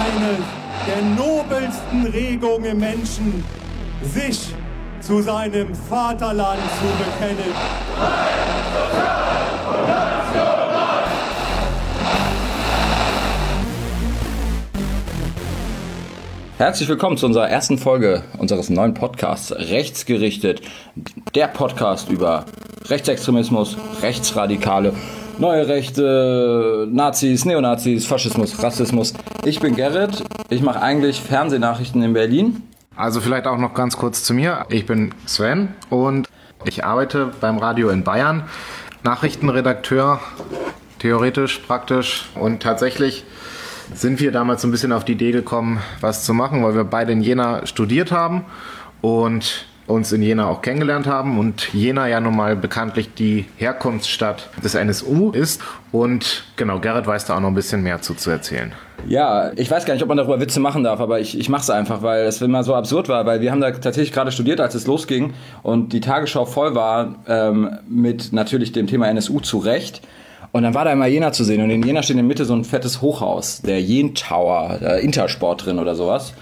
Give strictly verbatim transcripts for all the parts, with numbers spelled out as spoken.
eine der nobelsten Regungen im Menschen, sich zu seinem Vaterland zu bekennen. Herzlich willkommen zu unserer ersten Folge unseres neuen Podcasts Rechtsgerichtet. Der Podcast über Rechtsextremismus, Rechtsradikale, neue Rechte, Nazis, Neonazis, Faschismus, Rassismus. Ich bin Gerrit, ich mache eigentlich Fernsehnachrichten in Berlin. Also vielleicht auch noch ganz kurz zu mir. Ich bin Sven und ich arbeite beim Radio in Bayern. Nachrichtenredakteur, theoretisch, praktisch, und tatsächlich sind wir damals so ein bisschen auf die Idee gekommen, was zu machen, weil wir beide in Jena studiert haben und uns in Jena auch kennengelernt haben und Jena ja nun mal bekanntlich die Herkunftsstadt des N S U ist. Und genau, Gerrit weiß da auch noch ein bisschen mehr zu, zu erzählen. Ja, ich weiß gar nicht, ob man darüber Witze machen darf, aber ich, ich mache es einfach, weil es immer so absurd war, weil wir haben da tatsächlich gerade studiert, als es losging und die Tagesschau voll war ähm, mit natürlich dem Thema N S U zu Recht. Und dann war da immer Jena zu sehen und in Jena steht in der Mitte so ein fettes Hochhaus, der Jen Tower, der Intersport drin oder sowas.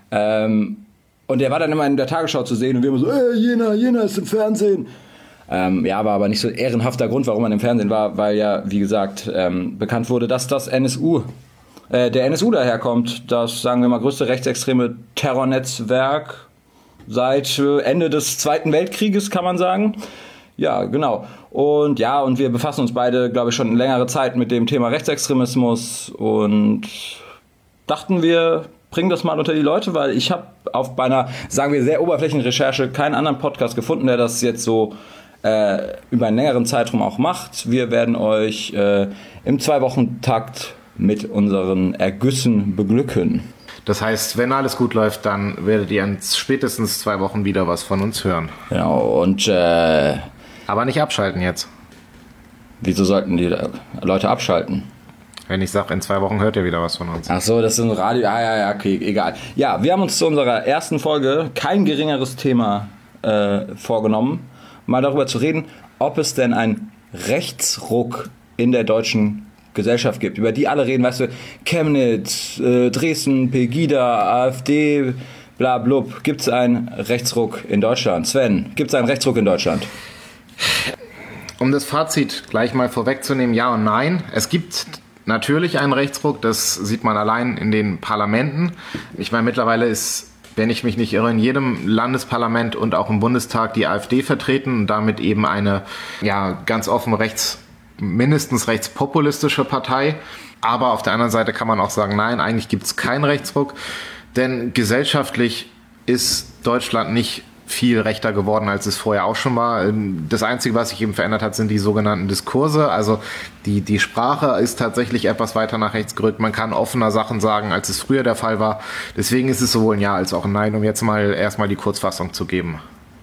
Ähm, und der war dann immer in der Tagesschau zu sehen und wir immer so, ey, Jena, Jena ist im Fernsehen. Ähm, ja, war aber nicht so ein ehrenhafter Grund, warum man im Fernsehen war, weil ja, wie gesagt, ähm, bekannt wurde, dass das N S U, äh, der N S U daherkommt, das, sagen wir mal, größte rechtsextreme Terrornetzwerk seit äh, Ende des Zweiten Weltkrieges, kann man sagen. Ja, genau. Und ja, und wir befassen uns beide, glaube ich, schon längere Zeit mit dem Thema Rechtsextremismus und dachten, wir bringen das mal unter die Leute, weil ich habe auf bei einer, sagen wir, sehr oberflächlichen Recherche keinen anderen Podcast gefunden, der das jetzt so äh, über einen längeren Zeitraum auch macht. Wir werden euch äh, im Zwei-Wochen-Takt mit unseren Ergüssen beglücken. Das heißt, wenn alles gut läuft, dann werdet ihr in spätestens zwei Wochen wieder was von uns hören. Genau, und äh, aber nicht abschalten jetzt. Wieso sollten die Leute abschalten? Wenn ich sage, in zwei Wochen hört ihr wieder was von uns. Ach so, das ist ein Radio. Ah, ja, ja, okay, egal. Ja, wir haben uns zu unserer ersten Folge kein geringeres Thema äh, vorgenommen, mal darüber zu reden, ob es denn einen Rechtsruck in der deutschen Gesellschaft gibt, über die alle reden, weißt du, Chemnitz, äh, Dresden, Pegida, AfD, bla blub. Gibt es einen Rechtsruck in Deutschland? Sven, gibt es einen Rechtsruck in Deutschland? Um das Fazit gleich mal vorwegzunehmen, ja und nein. Es gibt natürlich einen Rechtsruck, das sieht man allein in den Parlamenten. Ich meine, mittlerweile ist, wenn ich mich nicht irre, in jedem Landesparlament und auch im Bundestag die AfD vertreten und damit eben eine, ja, ganz offen rechts, mindestens rechtspopulistische Partei. Aber auf der anderen Seite kann man auch sagen, nein, eigentlich gibt es keinen Rechtsruck, denn gesellschaftlich ist Deutschland nicht viel rechter geworden, als es vorher auch schon war. Das Einzige, was sich eben verändert hat, sind die sogenannten Diskurse. Also die, die Sprache ist tatsächlich etwas weiter nach rechts gerückt. Man kann offener Sachen sagen, als es früher der Fall war. Deswegen ist es sowohl ein Ja als auch ein Nein, um jetzt mal erstmal die Kurzfassung zu geben.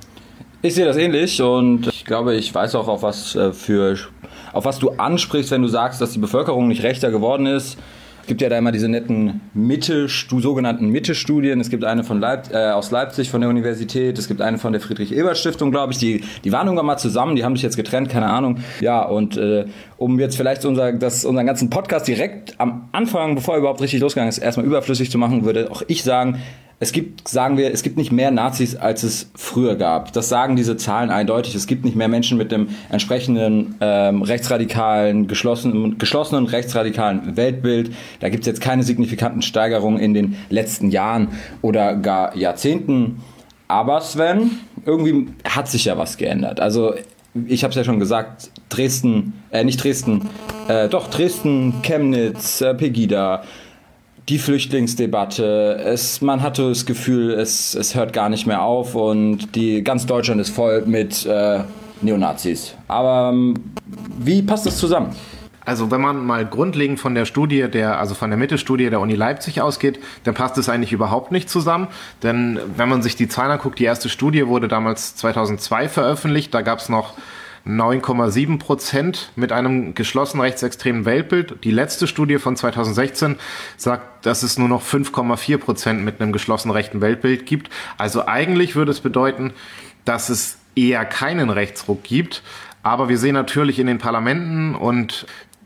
Ich sehe das ähnlich und ich glaube, ich weiß auch, auf was für, auf was du ansprichst, wenn du sagst, dass die Bevölkerung nicht rechter geworden ist. Es gibt ja da immer diese netten Mitte, sogenannten Mitte-Studien. Es gibt eine von Leip- äh, aus Leipzig von der Universität, es gibt eine von der Friedrich-Ebert-Stiftung, glaube ich. Die, die waren irgendwann mal zusammen, die haben sich jetzt getrennt, keine Ahnung. Ja, und äh, um jetzt vielleicht unser, das, unseren ganzen Podcast direkt am Anfang, bevor er überhaupt richtig losgegangen ist, erstmal überflüssig zu machen, würde auch ich sagen, es gibt, sagen wir, es gibt nicht mehr Nazis, als es früher gab. Das sagen diese Zahlen eindeutig. Es gibt nicht mehr Menschen mit dem entsprechenden ähm, rechtsradikalen, geschlossenen, geschlossenen rechtsradikalen Weltbild. Da gibt es jetzt keine signifikanten Steigerungen in den letzten Jahren oder gar Jahrzehnten. Aber Sven, irgendwie hat sich ja was geändert. Also ich habe es ja schon gesagt, Dresden, äh nicht Dresden, äh, doch Dresden, Chemnitz, äh, Pegida, die Flüchtlingsdebatte, es, man hatte das Gefühl, es, es hört gar nicht mehr auf und die, ganz Deutschland ist voll mit äh, Neonazis. Aber ähm, wie passt das zusammen? Also wenn man mal grundlegend von der Studie, der, also von der Mitte-Studie der Uni Leipzig ausgeht, dann passt es eigentlich überhaupt nicht zusammen. Denn wenn man sich die Zahlen anguckt, die erste Studie wurde damals zweitausendzwei veröffentlicht, da gab es noch neun Komma sieben Prozent mit einem geschlossenen rechtsextremen Weltbild. Die letzte Studie von zweitausendsechzehn sagt, dass es nur noch fünf Komma vier Prozent mit einem geschlossenen rechten Weltbild gibt. Also eigentlich würde es bedeuten, dass es eher keinen Rechtsruck gibt. Aber wir sehen natürlich in den Parlamenten und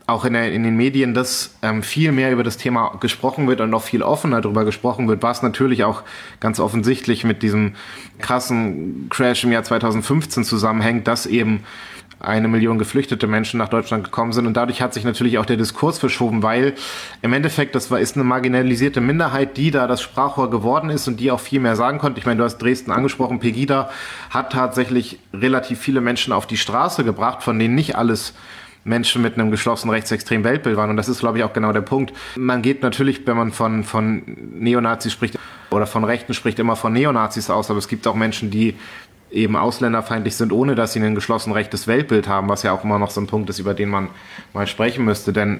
auch in, der, in den Medien, dass ähm, viel mehr über das Thema gesprochen wird und noch viel offener darüber gesprochen wird, was natürlich auch ganz offensichtlich mit diesem krassen Crash im Jahr zweitausendfünfzehn zusammenhängt, dass eben eine Million geflüchtete Menschen nach Deutschland gekommen sind. Und dadurch hat sich natürlich auch der Diskurs verschoben, weil im Endeffekt das war, ist eine marginalisierte Minderheit, die da das Sprachrohr geworden ist und die auch viel mehr sagen konnte. Ich meine, du hast Dresden angesprochen, Pegida hat tatsächlich relativ viele Menschen auf die Straße gebracht, von denen nicht alles Menschen mit einem geschlossenen rechtsextremen Weltbild waren. Und das ist, glaube ich, auch genau der Punkt. Man geht natürlich, wenn man von, von Neonazis spricht oder von Rechten spricht, immer von Neonazis aus. Aber es gibt auch Menschen, die eben ausländerfeindlich sind, ohne dass sie ein geschlossen rechtes Weltbild haben, was ja auch immer noch so ein Punkt ist, über den man mal sprechen müsste. Denn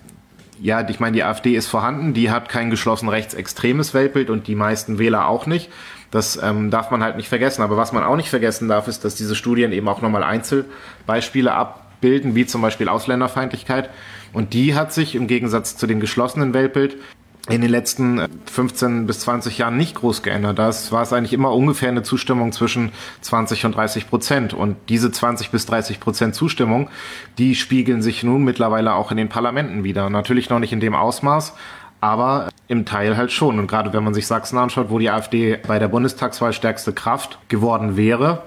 ja, ich meine, die AfD ist vorhanden, die hat kein geschlossen rechtsextremes Weltbild und die meisten Wähler auch nicht. Das ähm, darf man halt nicht vergessen. Aber was man auch nicht vergessen darf, ist, dass diese Studien eben auch nochmal Einzelbeispiele abbilden, wie zum Beispiel Ausländerfeindlichkeit. Und die hat sich im Gegensatz zu dem geschlossenen Weltbild in den letzten fünfzehn bis zwanzig Jahren nicht groß geändert. Da war es eigentlich immer ungefähr eine Zustimmung zwischen zwanzig und dreißig Prozent. Und diese zwanzig bis dreißig Prozent Zustimmung, die spiegeln sich nun mittlerweile auch in den Parlamenten wieder. Natürlich noch nicht in dem Ausmaß, aber im Teil halt schon. Und gerade wenn man sich Sachsen anschaut, wo die AfD bei der Bundestagswahl stärkste Kraft geworden wäre,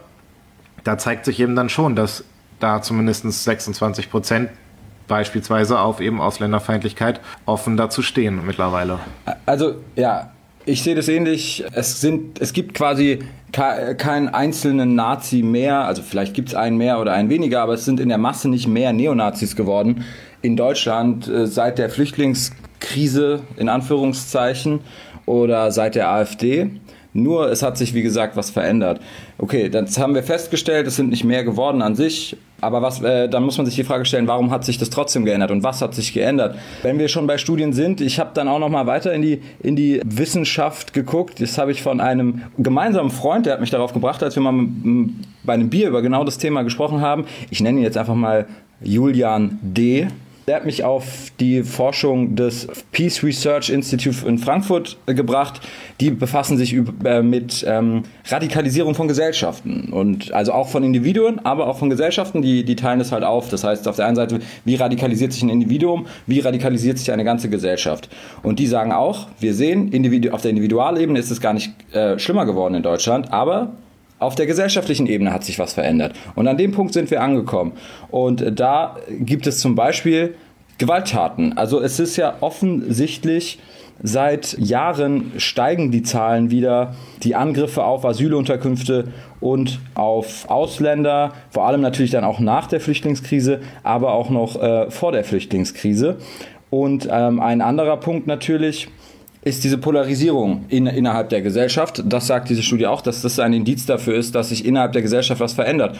da zeigt sich eben dann schon, dass da zumindest sechsundzwanzig Prozent beispielsweise auf eben Ausländerfeindlichkeit offen dazu stehen mittlerweile. Also ja, ich sehe das ähnlich. Es sind, es gibt quasi keinen einzelnen Nazi mehr, also vielleicht gibt es einen mehr oder einen weniger, aber es sind in der Masse nicht mehr Neonazis geworden in Deutschland äh, seit der Flüchtlingskrise in Anführungszeichen oder seit der AfD. Nur es hat sich, wie gesagt, was verändert. Okay, das haben wir festgestellt, es sind nicht mehr geworden an sich, aber was, äh, dann muss man sich die Frage stellen, warum hat sich das trotzdem geändert und was hat sich geändert? Wenn wir schon bei Studien sind, ich habe dann auch noch mal weiter in die, in die Wissenschaft geguckt. Das habe ich von einem gemeinsamen Freund, der hat mich darauf gebracht, als wir mal m- bei einem Bier über genau das Thema gesprochen haben. Ich nenne ihn jetzt einfach mal Julian D. Der hat mich auf die Forschung des Peace Research Institute in Frankfurt äh, gebracht. Die befassen sich üb- äh, mit ähm, Radikalisierung von Gesellschaften und also auch von Individuen, aber auch von Gesellschaften. Die, die teilen das halt auf. Das heißt, auf der einen Seite, wie radikalisiert sich ein Individuum, wie radikalisiert sich eine ganze Gesellschaft. Und die sagen auch, wir sehen, Individu- auf der Individualebene ist es gar nicht äh, schlimmer geworden in Deutschland, aber auf der gesellschaftlichen Ebene hat sich was verändert. Und an dem Punkt sind wir angekommen. Und da gibt es zum Beispiel Gewalttaten. Also es ist ja offensichtlich, seit Jahren steigen die Zahlen wieder, die Angriffe auf Asylunterkünfte und auf Ausländer, vor allem natürlich dann auch nach der Flüchtlingskrise, aber auch noch äh, vor der Flüchtlingskrise. Und ähm, ein anderer Punkt natürlich ist diese Polarisierung in, innerhalb der Gesellschaft. Das sagt diese Studie auch, dass das ein Indiz dafür ist, dass sich innerhalb der Gesellschaft was verändert.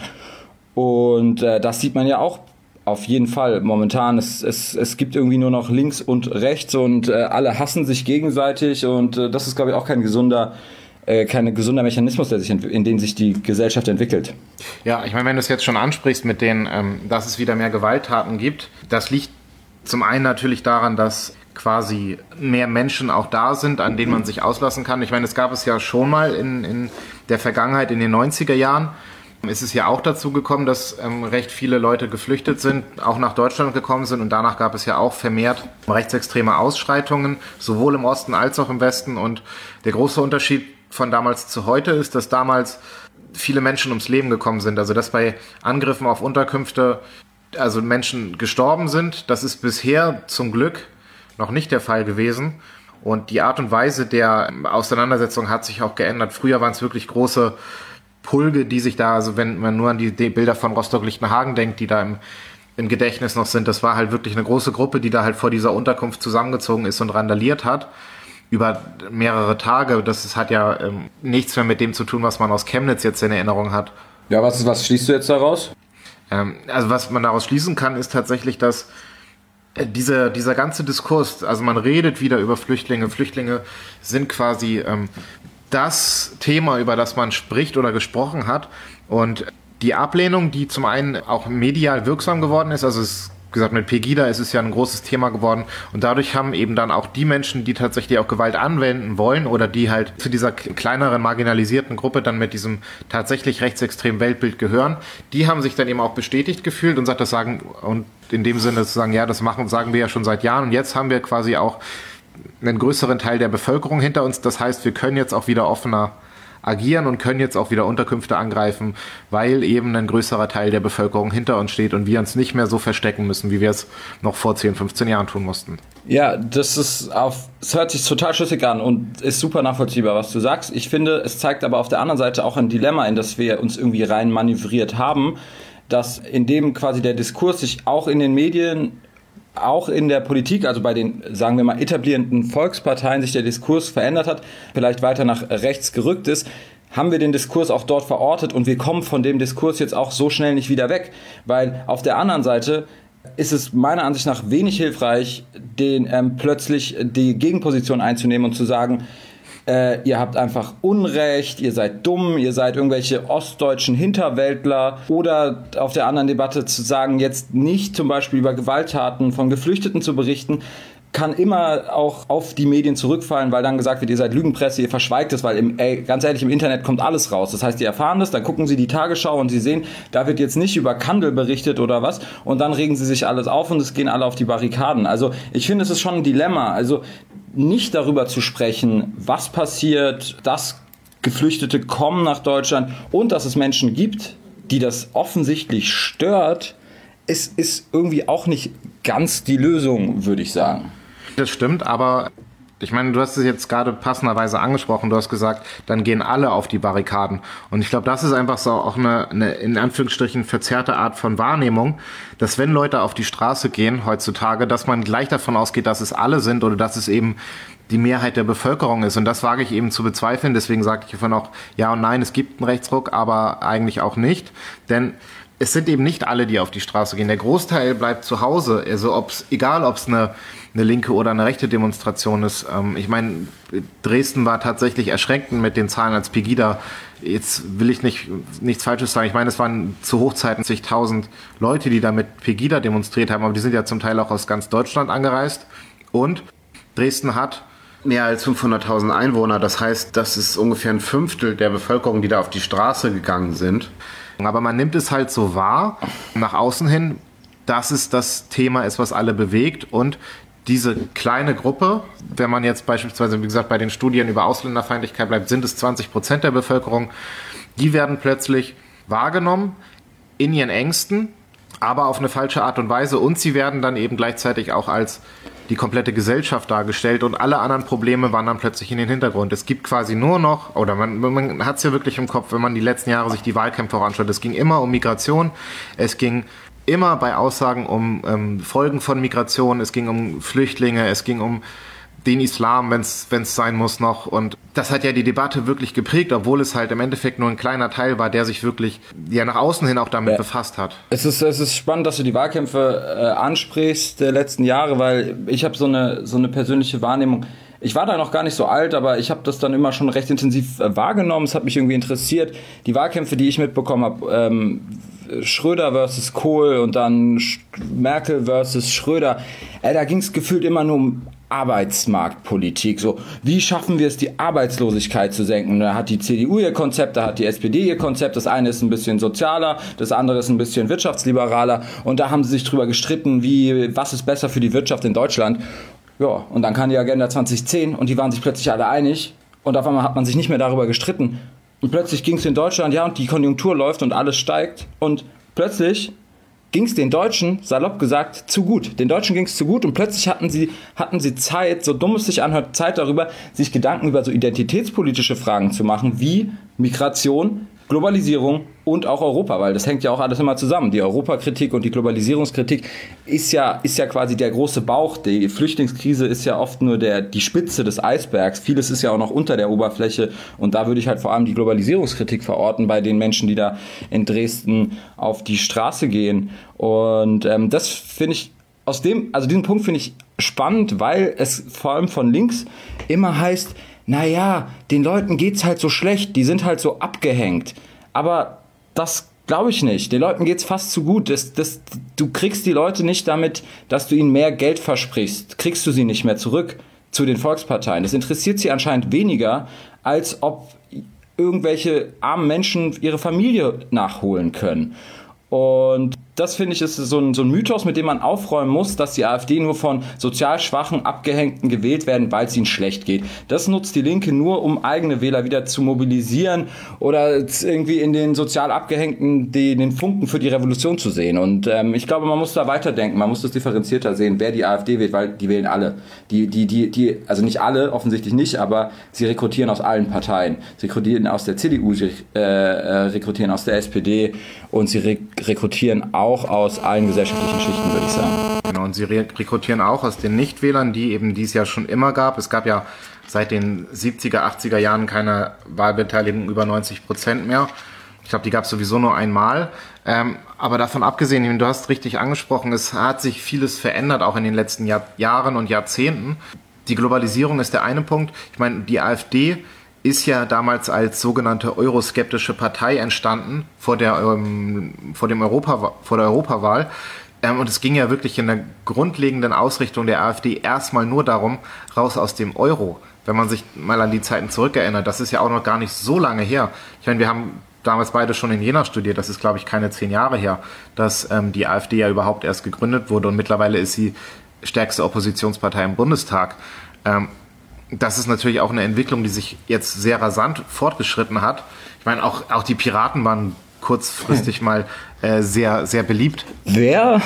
Und äh, das sieht man ja auch auf jeden Fall momentan. Es, es, es gibt irgendwie nur noch links und rechts und äh, alle hassen sich gegenseitig und äh, das ist, glaube ich, auch kein gesunder, äh, kein gesunder Mechanismus, der sich ent- in den sich die Gesellschaft entwickelt. Ja, ich meine, wenn du es jetzt schon ansprichst mit den, ähm, dass es wieder mehr Gewalttaten gibt, das liegt zum einen natürlich daran, dass quasi mehr Menschen auch da sind, an denen man sich auslassen kann. Ich meine, es gab es ja schon mal in, in der Vergangenheit, in den neunziger Jahren, ist es ja auch dazu gekommen, dass ähm, recht viele Leute geflüchtet sind, auch nach Deutschland gekommen sind und danach gab es ja auch vermehrt rechtsextreme Ausschreitungen, sowohl im Osten als auch im Westen. Und der große Unterschied von damals zu heute ist, dass damals viele Menschen ums Leben gekommen sind. Also dass bei Angriffen auf Unterkünfte also Menschen gestorben sind. Das ist bisher zum Glück noch nicht der Fall gewesen. Und die Art und Weise der Auseinandersetzung hat sich auch geändert. Früher waren es wirklich große Pulke, die sich da, also wenn man nur an die Bilder von Rostock-Lichtenhagen denkt, die da im, im Gedächtnis noch sind, das war halt wirklich eine große Gruppe, die da halt vor dieser Unterkunft zusammengezogen ist und randaliert hat. Über mehrere Tage. Das ist, hat ja ähm, nichts mehr mit dem zu tun, was man aus Chemnitz jetzt in Erinnerung hat. Ja, was, was schließt du jetzt daraus? Ähm, also was man daraus schließen kann, ist tatsächlich, dass Dieser, dieser ganze Diskurs, also man redet wieder über Flüchtlinge. Flüchtlinge sind quasi ähm, das Thema, über das man spricht oder gesprochen hat. Und die Ablehnung, die zum einen auch medial wirksam geworden ist, also es gesagt, mit Pegida ist es ja ein großes Thema geworden und dadurch haben eben dann auch die Menschen, die tatsächlich auch Gewalt anwenden wollen oder die halt zu dieser kleineren marginalisierten Gruppe dann mit diesem tatsächlich rechtsextremen Weltbild gehören, die haben sich dann eben auch bestätigt gefühlt und sagt, das sagen und in dem Sinne zu sagen, ja, das machen, sagen wir ja schon seit Jahren und jetzt haben wir quasi auch einen größeren Teil der Bevölkerung hinter uns. Das heißt, wir können jetzt auch wieder offener agieren und können jetzt auch wieder Unterkünfte angreifen, weil eben ein größerer Teil der Bevölkerung hinter uns steht und wir uns nicht mehr so verstecken müssen, wie wir es noch vor zehn, fünfzehn Jahren tun mussten. Ja, das ist auf, es hört sich total schlüssig an und ist super nachvollziehbar, was du sagst. Ich finde, es zeigt aber auf der anderen Seite auch ein Dilemma, in das wir uns irgendwie rein manövriert haben, dass in dem quasi der Diskurs sich auch in den Medien, auch in der Politik, also bei den, sagen wir mal, etablierenden Volksparteien sich der Diskurs verändert hat, vielleicht weiter nach rechts gerückt ist, haben wir den Diskurs auch dort verortet und wir kommen von dem Diskurs jetzt auch so schnell nicht wieder weg, weil auf der anderen Seite ist es meiner Ansicht nach wenig hilfreich, den ähm, plötzlich die Gegenposition einzunehmen und zu sagen, Äh, ihr habt einfach Unrecht, ihr seid dumm, ihr seid irgendwelche ostdeutschen Hinterwäldler oder auf der anderen Debatte zu sagen, jetzt nicht zum Beispiel über Gewalttaten von Geflüchteten zu berichten, kann immer auch auf die Medien zurückfallen, weil dann gesagt wird, ihr seid Lügenpresse, ihr verschweigt es, weil im, ey, ganz ehrlich, im Internet kommt alles raus. Das heißt, die erfahren das, dann gucken sie die Tagesschau und sie sehen, da wird jetzt nicht über Kandel berichtet oder was und dann regen sie sich alles auf und es gehen alle auf die Barrikaden. Also ich finde, es ist schon ein Dilemma. Also nicht darüber zu sprechen, was passiert, dass Geflüchtete kommen nach Deutschland und dass es Menschen gibt, die das offensichtlich stört, es ist irgendwie auch nicht ganz die Lösung, würde ich sagen. Das stimmt, aber ich meine, du hast es jetzt gerade passenderweise angesprochen, du hast gesagt, dann gehen alle auf die Barrikaden. Und ich glaube, das ist einfach so auch eine, eine in Anführungsstrichen verzerrte Art von Wahrnehmung, dass wenn Leute auf die Straße gehen heutzutage, dass man gleich davon ausgeht, dass es alle sind oder dass es eben die Mehrheit der Bevölkerung ist. Und das wage ich eben zu bezweifeln. Deswegen sage ich hiervon auch ja und nein, es gibt einen Rechtsruck, aber eigentlich auch nicht. Denn es sind eben nicht alle, die auf die Straße gehen. Der Großteil bleibt zu Hause. Also ob's, egal, ob es eine, eine linke oder eine rechte Demonstration ist. Ähm, ich meine, Dresden war tatsächlich erschreckend mit den Zahlen als Pegida. Jetzt will ich nicht nichts Falsches sagen. Ich meine, es waren zu Hochzeiten zigtausend Leute, die da mit Pegida demonstriert haben. Aber die sind ja zum Teil auch aus ganz Deutschland angereist. Und Dresden hat mehr als fünfhunderttausend Einwohner. Das heißt, das ist ungefähr ein Fünftel der Bevölkerung, die da auf die Straße gegangen sind. Aber man nimmt es halt so wahr, nach außen hin, dass es das Thema ist, was alle bewegt. Und diese kleine Gruppe, wenn man jetzt beispielsweise, wie gesagt, bei den Studien über Ausländerfeindlichkeit bleibt, sind es zwanzig Prozent der Bevölkerung, die werden plötzlich wahrgenommen in ihren Ängsten, aber auf eine falsche Art und Weise. Und sie werden dann eben gleichzeitig auch als die komplette Gesellschaft dargestellt und alle anderen Probleme wandern plötzlich in den Hintergrund. Es gibt quasi nur noch, oder man, man hat es ja wirklich im Kopf, wenn man die letzten Jahre sich die Wahlkämpfe anschaut, es ging immer um Migration, es ging immer bei Aussagen um ähm, Folgen von Migration, es ging um Flüchtlinge, es ging um den Islam, wenn es sein muss noch. Und das hat ja die Debatte wirklich geprägt, obwohl es halt im Endeffekt nur ein kleiner Teil war, der sich wirklich ja nach außen hin auch damit ja. befasst hat. Es ist, es ist spannend, dass du die Wahlkämpfe äh, ansprichst der letzten Jahre, weil ich habe so eine, so eine persönliche Wahrnehmung. Ich war da noch gar nicht so alt, aber ich habe das dann immer schon recht intensiv äh, wahrgenommen. Es hat mich irgendwie interessiert. Die Wahlkämpfe, die ich mitbekommen habe, ähm, Schröder versus Kohl und dann Sch- Merkel versus Schröder, äh, da ging es gefühlt immer nur um Arbeitsmarktpolitik, so wie schaffen wir es, die Arbeitslosigkeit zu senken. Da hat die C D U ihr Konzept, da hat die S P D ihr Konzept, das eine ist ein bisschen sozialer, das andere ist ein bisschen wirtschaftsliberaler und da haben sie sich drüber gestritten, wie, was ist besser für die Wirtschaft in Deutschland. Ja, und dann kam die Agenda zwanzig zehn und die waren sich plötzlich alle einig und auf einmal hat man sich nicht mehr darüber gestritten und plötzlich ging es in Deutschland, ja, und die Konjunktur läuft und alles steigt und plötzlich ging es den Deutschen, salopp gesagt, zu gut. Den Deutschen ging es zu gut und plötzlich hatten sie, hatten sie Zeit, so dumm es sich anhört, Zeit darüber, sich Gedanken über so identitätspolitische Fragen zu machen, wie Migration, Globalisierung und auch Europa, weil das hängt ja auch alles immer zusammen. Die Europakritik und die Globalisierungskritik ist ja, ist ja quasi der große Bauch. Die Flüchtlingskrise ist ja oft nur der, die Spitze des Eisbergs. Vieles ist ja auch noch unter der Oberfläche und da würde ich halt vor allem die Globalisierungskritik verorten bei den Menschen, die da in Dresden auf die Straße gehen. Und ähm, das finde ich aus dem, also diesen Punkt finde ich spannend, weil es vor allem von links immer heißt, naja, den Leuten geht's halt so schlecht, die sind halt so abgehängt. Aber das Glaube ich nicht. Den Leuten geht's fast zu gut. Das, das, du kriegst die Leute nicht damit, dass du ihnen mehr Geld versprichst. Kriegst du sie nicht mehr zurück zu den Volksparteien. Das interessiert sie anscheinend weniger, als ob irgendwelche armen Menschen ihre Familie nachholen können. Und das, finde ich, ist so ein, so ein Mythos, mit dem man aufräumen muss, dass die AfD nur von sozial schwachen, Abgehängten gewählt werden, weil es ihnen schlecht geht. Das nutzt die Linke nur, um eigene Wähler wieder zu mobilisieren oder irgendwie in den sozial Abgehängten die, den Funken für die Revolution zu sehen. Und ähm, ich glaube, man muss da weiterdenken, man muss das differenzierter sehen, wer die AfD wählt, weil die wählen alle. Die, die, die, die, also nicht alle, offensichtlich nicht, aber sie rekrutieren aus allen Parteien. Sie rekrutieren aus der C D U, sie äh, rekrutieren aus der S P D und sie re- rekrutieren auch auch aus allen gesellschaftlichen Schichten, würde ich sagen. Genau, und sie rekrutieren auch aus den Nichtwählern, die eben dies ja schon immer gab. Es gab ja seit den siebziger, achtziger Jahren keine Wahlbeteiligung über neunzig Prozent mehr. Ich glaube, die gab es sowieso nur einmal. Ähm, aber davon abgesehen, du hast richtig angesprochen, es hat sich vieles verändert, auch in den letzten Jahr- Jahren und Jahrzehnten. Die Globalisierung ist der eine Punkt. Ich meine, die AfD ist ja damals als sogenannte euroskeptische Partei entstanden vor der, ähm, vor dem Europa, vor der Europawahl. Ähm, und es ging ja wirklich in der grundlegenden Ausrichtung der AfD erstmal nur darum, raus aus dem Euro. Wenn man sich mal an die Zeiten zurückerinnert, das ist ja auch noch gar nicht so lange her. Ich meine, wir haben damals beide schon in Jena studiert, das ist, glaube ich, keine zehn Jahre her, dass ähm, die AfD ja überhaupt erst gegründet wurde und mittlerweile ist sie stärkste Oppositionspartei im Bundestag. Ähm, Das ist natürlich auch eine Entwicklung, die sich jetzt sehr rasant fortgeschritten hat. Ich meine, auch, auch die Piraten waren kurzfristig mal äh, sehr, sehr beliebt. Wer?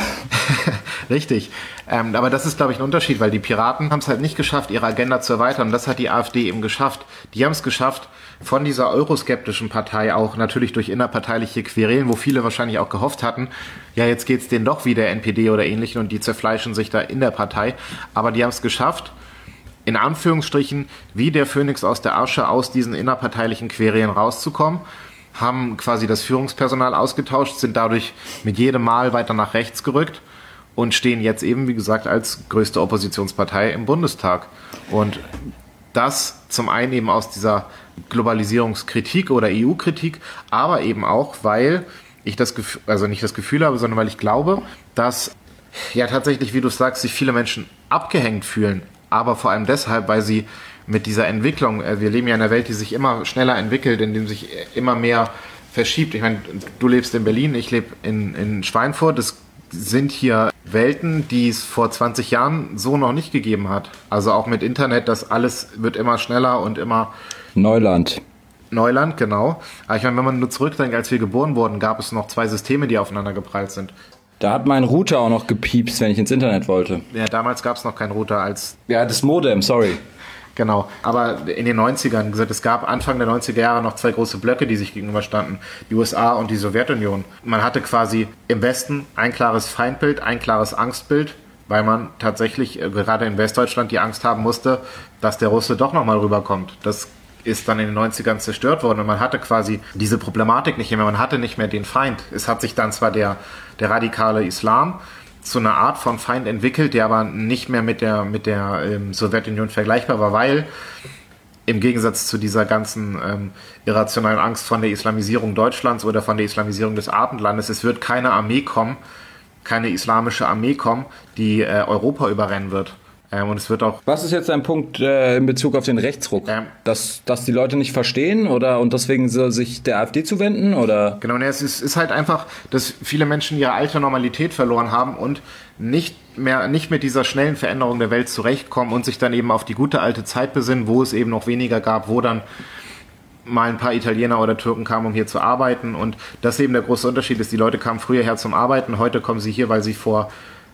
Richtig. Ähm, aber das ist, glaube ich, ein Unterschied, weil die Piraten haben es halt nicht geschafft, ihre Agenda zu erweitern. Und das hat die AfD eben geschafft. Die haben es geschafft, von dieser euroskeptischen Partei auch natürlich durch innerparteiliche Querelen, wo viele wahrscheinlich auch gehofft hatten, ja, jetzt geht's denen doch wie der N P D oder Ähnlichen und die zerfleischen sich da in der Partei. Aber die haben es geschafft, in Anführungsstrichen wie der Phönix aus der Asche aus diesen innerparteilichen Querelen rauszukommen, haben quasi das Führungspersonal ausgetauscht, sind dadurch mit jedem Mal weiter nach rechts gerückt und stehen jetzt eben, wie gesagt, als größte Oppositionspartei im Bundestag. Und das zum einen eben aus dieser Globalisierungskritik oder E U-Kritik, aber eben auch, weil ich das Gefühl, also nicht das Gefühl habe, sondern weil ich glaube, dass ja tatsächlich, wie du sagst, sich viele Menschen abgehängt fühlen, aber vor allem deshalb, weil sie mit dieser Entwicklung, wir leben ja in einer Welt, die sich immer schneller entwickelt, in dem sich immer mehr verschiebt. Ich meine, du lebst in Berlin, ich lebe in, in Schweinfurt. Es sind hier Welten, die es vor zwanzig Jahren so noch nicht gegeben hat. Also auch mit Internet, das alles wird immer schneller und immer... Neuland. Neuland, genau. Aber ich meine, wenn man nur zurückdenkt, als wir geboren wurden, gab es noch zwei Systeme, die aufeinander geprallt sind. Da hat mein Router auch noch gepiepst, wenn ich ins Internet wollte. Ja, damals gab es noch keinen Router als... Ja, das Modem, sorry. Genau, aber in den neunzigern, gesagt, es gab Anfang der neunziger Jahre noch zwei große Blöcke, die sich gegenüberstanden, die U S A und die Sowjetunion. Man hatte quasi im Westen ein klares Feindbild, ein klares Angstbild, weil man tatsächlich gerade in Westdeutschland die Angst haben musste, dass der Russe doch nochmal rüberkommt. Das ist dann in den neunzigern zerstört worden und man hatte quasi diese Problematik nicht mehr, man hatte nicht mehr den Feind. Es hat sich dann zwar der, der radikale Islam zu einer Art von Feind entwickelt, der aber nicht mehr mit der, mit der ähm, Sowjetunion vergleichbar war, weil im Gegensatz zu dieser ganzen ähm, irrationalen Angst von der Islamisierung Deutschlands oder von der Islamisierung des Abendlandes, es wird keine Armee kommen, keine islamische Armee kommen, die äh, Europa überrennen wird. Ähm, und es wird auch. Was ist jetzt dein Punkt äh, in Bezug auf den Rechtsruck? Ähm, dass, dass die Leute nicht verstehen oder und deswegen so sich der AfD zuwenden? Oder? Genau, ne, es ist, ist halt einfach, dass viele Menschen ihre alte Normalität verloren haben und nicht mehr nicht mit dieser schnellen Veränderung der Welt zurechtkommen und sich dann eben auf die gute alte Zeit besinnen, wo es eben noch weniger gab, wo dann mal ein paar Italiener oder Türken kamen, um hier zu arbeiten. Und das eben der große Unterschied ist, die Leute kamen früher her zum Arbeiten, heute kommen sie hier, weil sie vor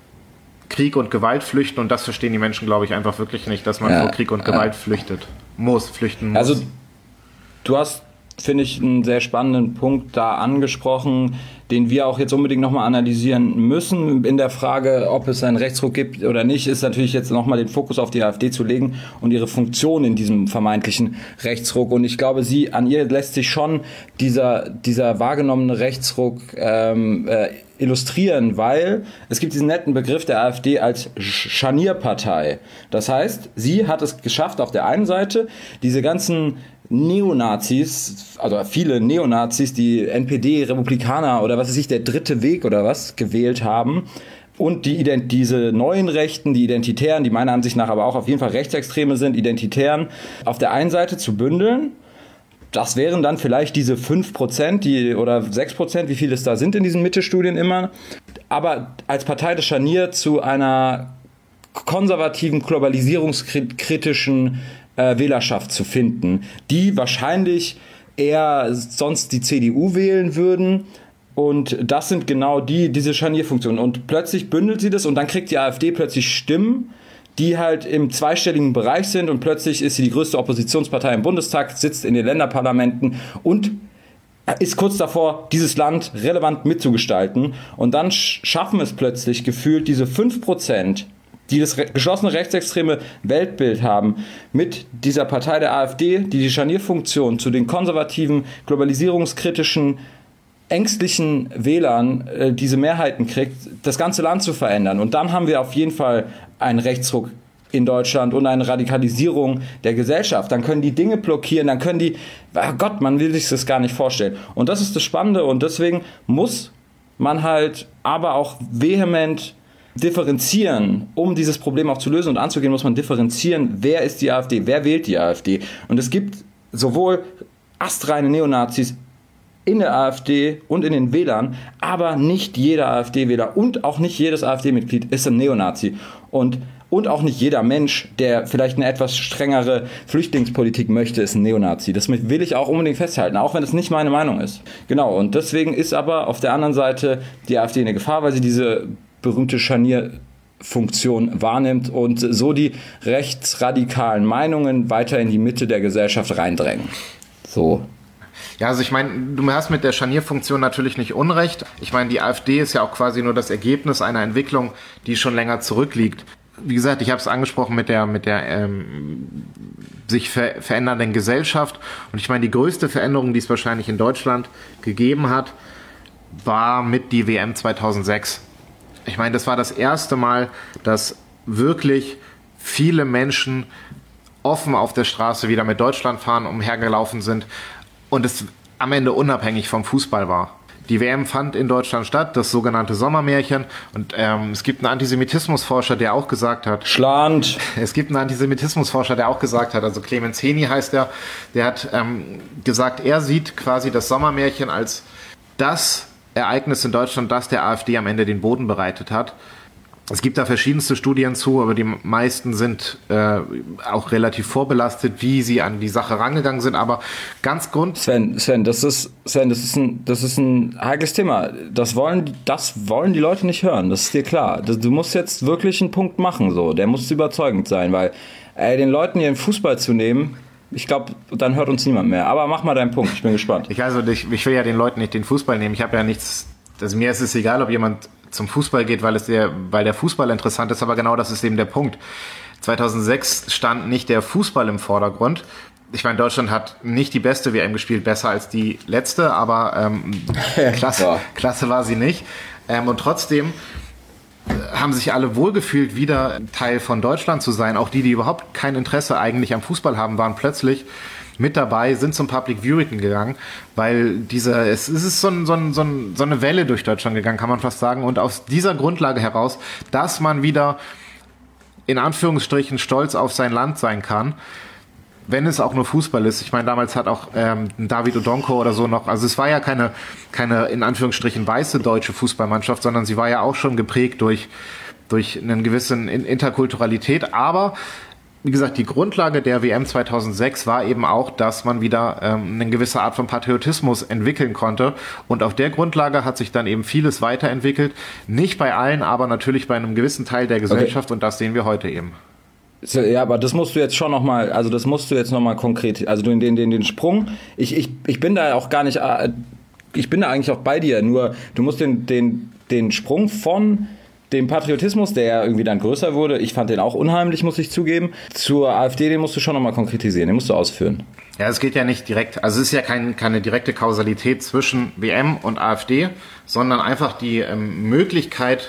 Krieg und Gewalt flüchten und das verstehen die Menschen, glaube ich, einfach wirklich nicht, dass man ja, vor Krieg und Gewalt ja. flüchtet. Muss, flüchten muss. Also du hast, finde ich, einen sehr spannenden Punkt da angesprochen, den wir auch jetzt unbedingt nochmal analysieren müssen. In der Frage, ob es einen Rechtsruck gibt oder nicht, ist natürlich jetzt nochmal den Fokus auf die AfD zu legen und ihre Funktion in diesem vermeintlichen Rechtsruck. Und ich glaube, sie, an ihr lässt sich schon dieser, dieser wahrgenommene Rechtsruck ähm, äh, illustrieren, weil es gibt diesen netten Begriff der AfD als Scharnierpartei. Das heißt, sie hat es geschafft, auf der einen Seite diese ganzen Neonazis, also viele Neonazis, die N P D, Republikaner oder was weiß ich, der dritte Weg oder was gewählt haben. Und die Ident- diese neuen Rechten, die Identitären, die meiner Ansicht nach aber auch auf jeden Fall Rechtsextreme sind, Identitären, auf der einen Seite zu bündeln. Das wären dann vielleicht diese fünf Prozent die, oder sechs Prozent, wie viele es da sind in diesen Mitte-Studien immer. Aber als Partei des Scharnier zu einer konservativen, globalisierungskritischen äh, Wählerschaft zu finden, die wahrscheinlich eher sonst die C D U wählen würden. Und das sind genau die, diese Scharnierfunktionen. Und plötzlich bündelt sie das und dann kriegt die AfD plötzlich Stimmen, die halt im zweistelligen Bereich sind und plötzlich ist sie die größte Oppositionspartei im Bundestag, sitzt in den Länderparlamenten und ist kurz davor, dieses Land relevant mitzugestalten. Und dann schaffen es plötzlich gefühlt diese fünf Prozent, die das re- geschlossene rechtsextreme Weltbild haben, mit dieser Partei der AfD, die die Scharnierfunktion zu den konservativen, globalisierungskritischen, ängstlichen Wählern äh, diese Mehrheiten kriegt, das ganze Land zu verändern. Und dann haben wir auf jeden Fall einen Rechtsruck in Deutschland und eine Radikalisierung der Gesellschaft. Dann können die Dinge blockieren, dann können die, oh Gott, man will sich das gar nicht vorstellen. Und das ist das Spannende und deswegen muss man halt aber auch vehement differenzieren, um dieses Problem auch zu lösen und anzugehen, muss man differenzieren, wer ist die AfD, wer wählt die AfD. Und es gibt sowohl astreine Neonazis in der AfD und in den Wählern, aber nicht jeder AfD-Wähler und auch nicht jedes AfD-Mitglied ist ein Neonazi. Und, und auch nicht jeder Mensch, der vielleicht eine etwas strengere Flüchtlingspolitik möchte, ist ein Neonazi. Das will ich auch unbedingt festhalten, auch wenn es nicht meine Meinung ist. Genau, und deswegen ist aber auf der anderen Seite die AfD eine Gefahr, weil sie diese berühmte Scharnierfunktion wahrnimmt und so die rechtsradikalen Meinungen weiter in die Mitte der Gesellschaft reindrängen. So. Ja, also ich meine, du hast mit der Scharnierfunktion natürlich nicht Unrecht. Ich meine, die AfD ist ja auch quasi nur das Ergebnis einer Entwicklung, die schon länger zurückliegt. Wie gesagt, ich habe es angesprochen mit der mit der ähm, sich ver- verändernden Gesellschaft. Und ich meine, die größte Veränderung, die es wahrscheinlich in Deutschland gegeben hat, war mit die W M zweitausendsechs. Ich meine, das war das erste Mal, dass wirklich viele Menschen offen auf der Straße wieder mit Deutschlandfahnen umhergelaufen sind und es am Ende unabhängig vom Fußball war. Die W M fand in Deutschland statt, das sogenannte Sommermärchen. Und ähm, es gibt einen Antisemitismusforscher, der auch gesagt hat... Schland! Es gibt einen Antisemitismusforscher, der auch gesagt hat, also Clemens Heni heißt der, der hat ähm, gesagt, er sieht quasi das Sommermärchen als das Ereignis in Deutschland, das der AfD am Ende den Boden bereitet hat. Es gibt da verschiedenste Studien zu, aber die meisten sind äh, auch relativ vorbelastet, wie sie an die Sache rangegangen sind. Aber ganz grund... Sven, Sven, das ist, Sven, das ist ein, das ist ein heikles Thema. Das wollen, das wollen die Leute nicht hören. Das ist dir klar. Du musst jetzt wirklich einen Punkt machen, so. Der muss überzeugend sein, weil ey, den Leuten ihren Fußball zu nehmen, ich glaube, dann hört uns niemand mehr. Aber mach mal deinen Punkt. Ich bin gespannt. Ich also, ich, ich will ja den Leuten nicht den Fußball nehmen. Ich habe ja nichts. Also mir ist es egal, ob jemand zum Fußball geht, weil es der, weil der Fußball interessant ist, aber genau das ist eben der Punkt. zweitausendsechs stand nicht der Fußball im Vordergrund. Ich meine, Deutschland hat nicht die beste W M gespielt, besser als die letzte, aber ähm, klasse, ja. klasse war sie nicht. Ähm, und trotzdem haben sich alle wohlgefühlt, wieder Teil von Deutschland zu sein. Auch die, die überhaupt kein Interesse eigentlich am Fußball haben, waren plötzlich mit dabei, sind zum Public Viewing gegangen, weil dieser, es ist so, ein, so, ein, so, ein, so eine Welle durch Deutschland gegangen, kann man fast sagen. Und aus dieser Grundlage heraus, dass man wieder in Anführungsstrichen stolz auf sein Land sein kann, wenn es auch nur Fußball ist. Ich meine, damals hat auch ähm, David Odonko oder so noch, also es war ja keine, keine in Anführungsstrichen weiße deutsche Fußballmannschaft, sondern sie war ja auch schon geprägt durch, durch einen gewissen Interkulturalität, aber wie gesagt, die Grundlage der W M zweitausendsechs war eben auch, dass man wieder ähm, eine gewisse Art von Patriotismus entwickeln konnte. Und auf der Grundlage hat sich dann eben vieles weiterentwickelt. Nicht bei allen, aber natürlich bei einem gewissen Teil der Gesellschaft. Okay. Und das sehen wir heute eben. Ja, aber das musst du jetzt schon nochmal, also das musst du jetzt nochmal konkret, also den, den, den, den Sprung. Ich, ich, ich bin da auch gar nicht, ich bin da eigentlich auch bei dir. Nur du musst den, den, den Sprung von dem Patriotismus, der ja irgendwie dann größer wurde, ich fand den auch unheimlich, muss ich zugeben, zur AfD, den musst du schon nochmal konkretisieren, den musst du ausführen. Ja, es geht ja nicht direkt, also es ist ja kein, keine direkte Kausalität zwischen W M und AfD, sondern einfach die ähm, Möglichkeit,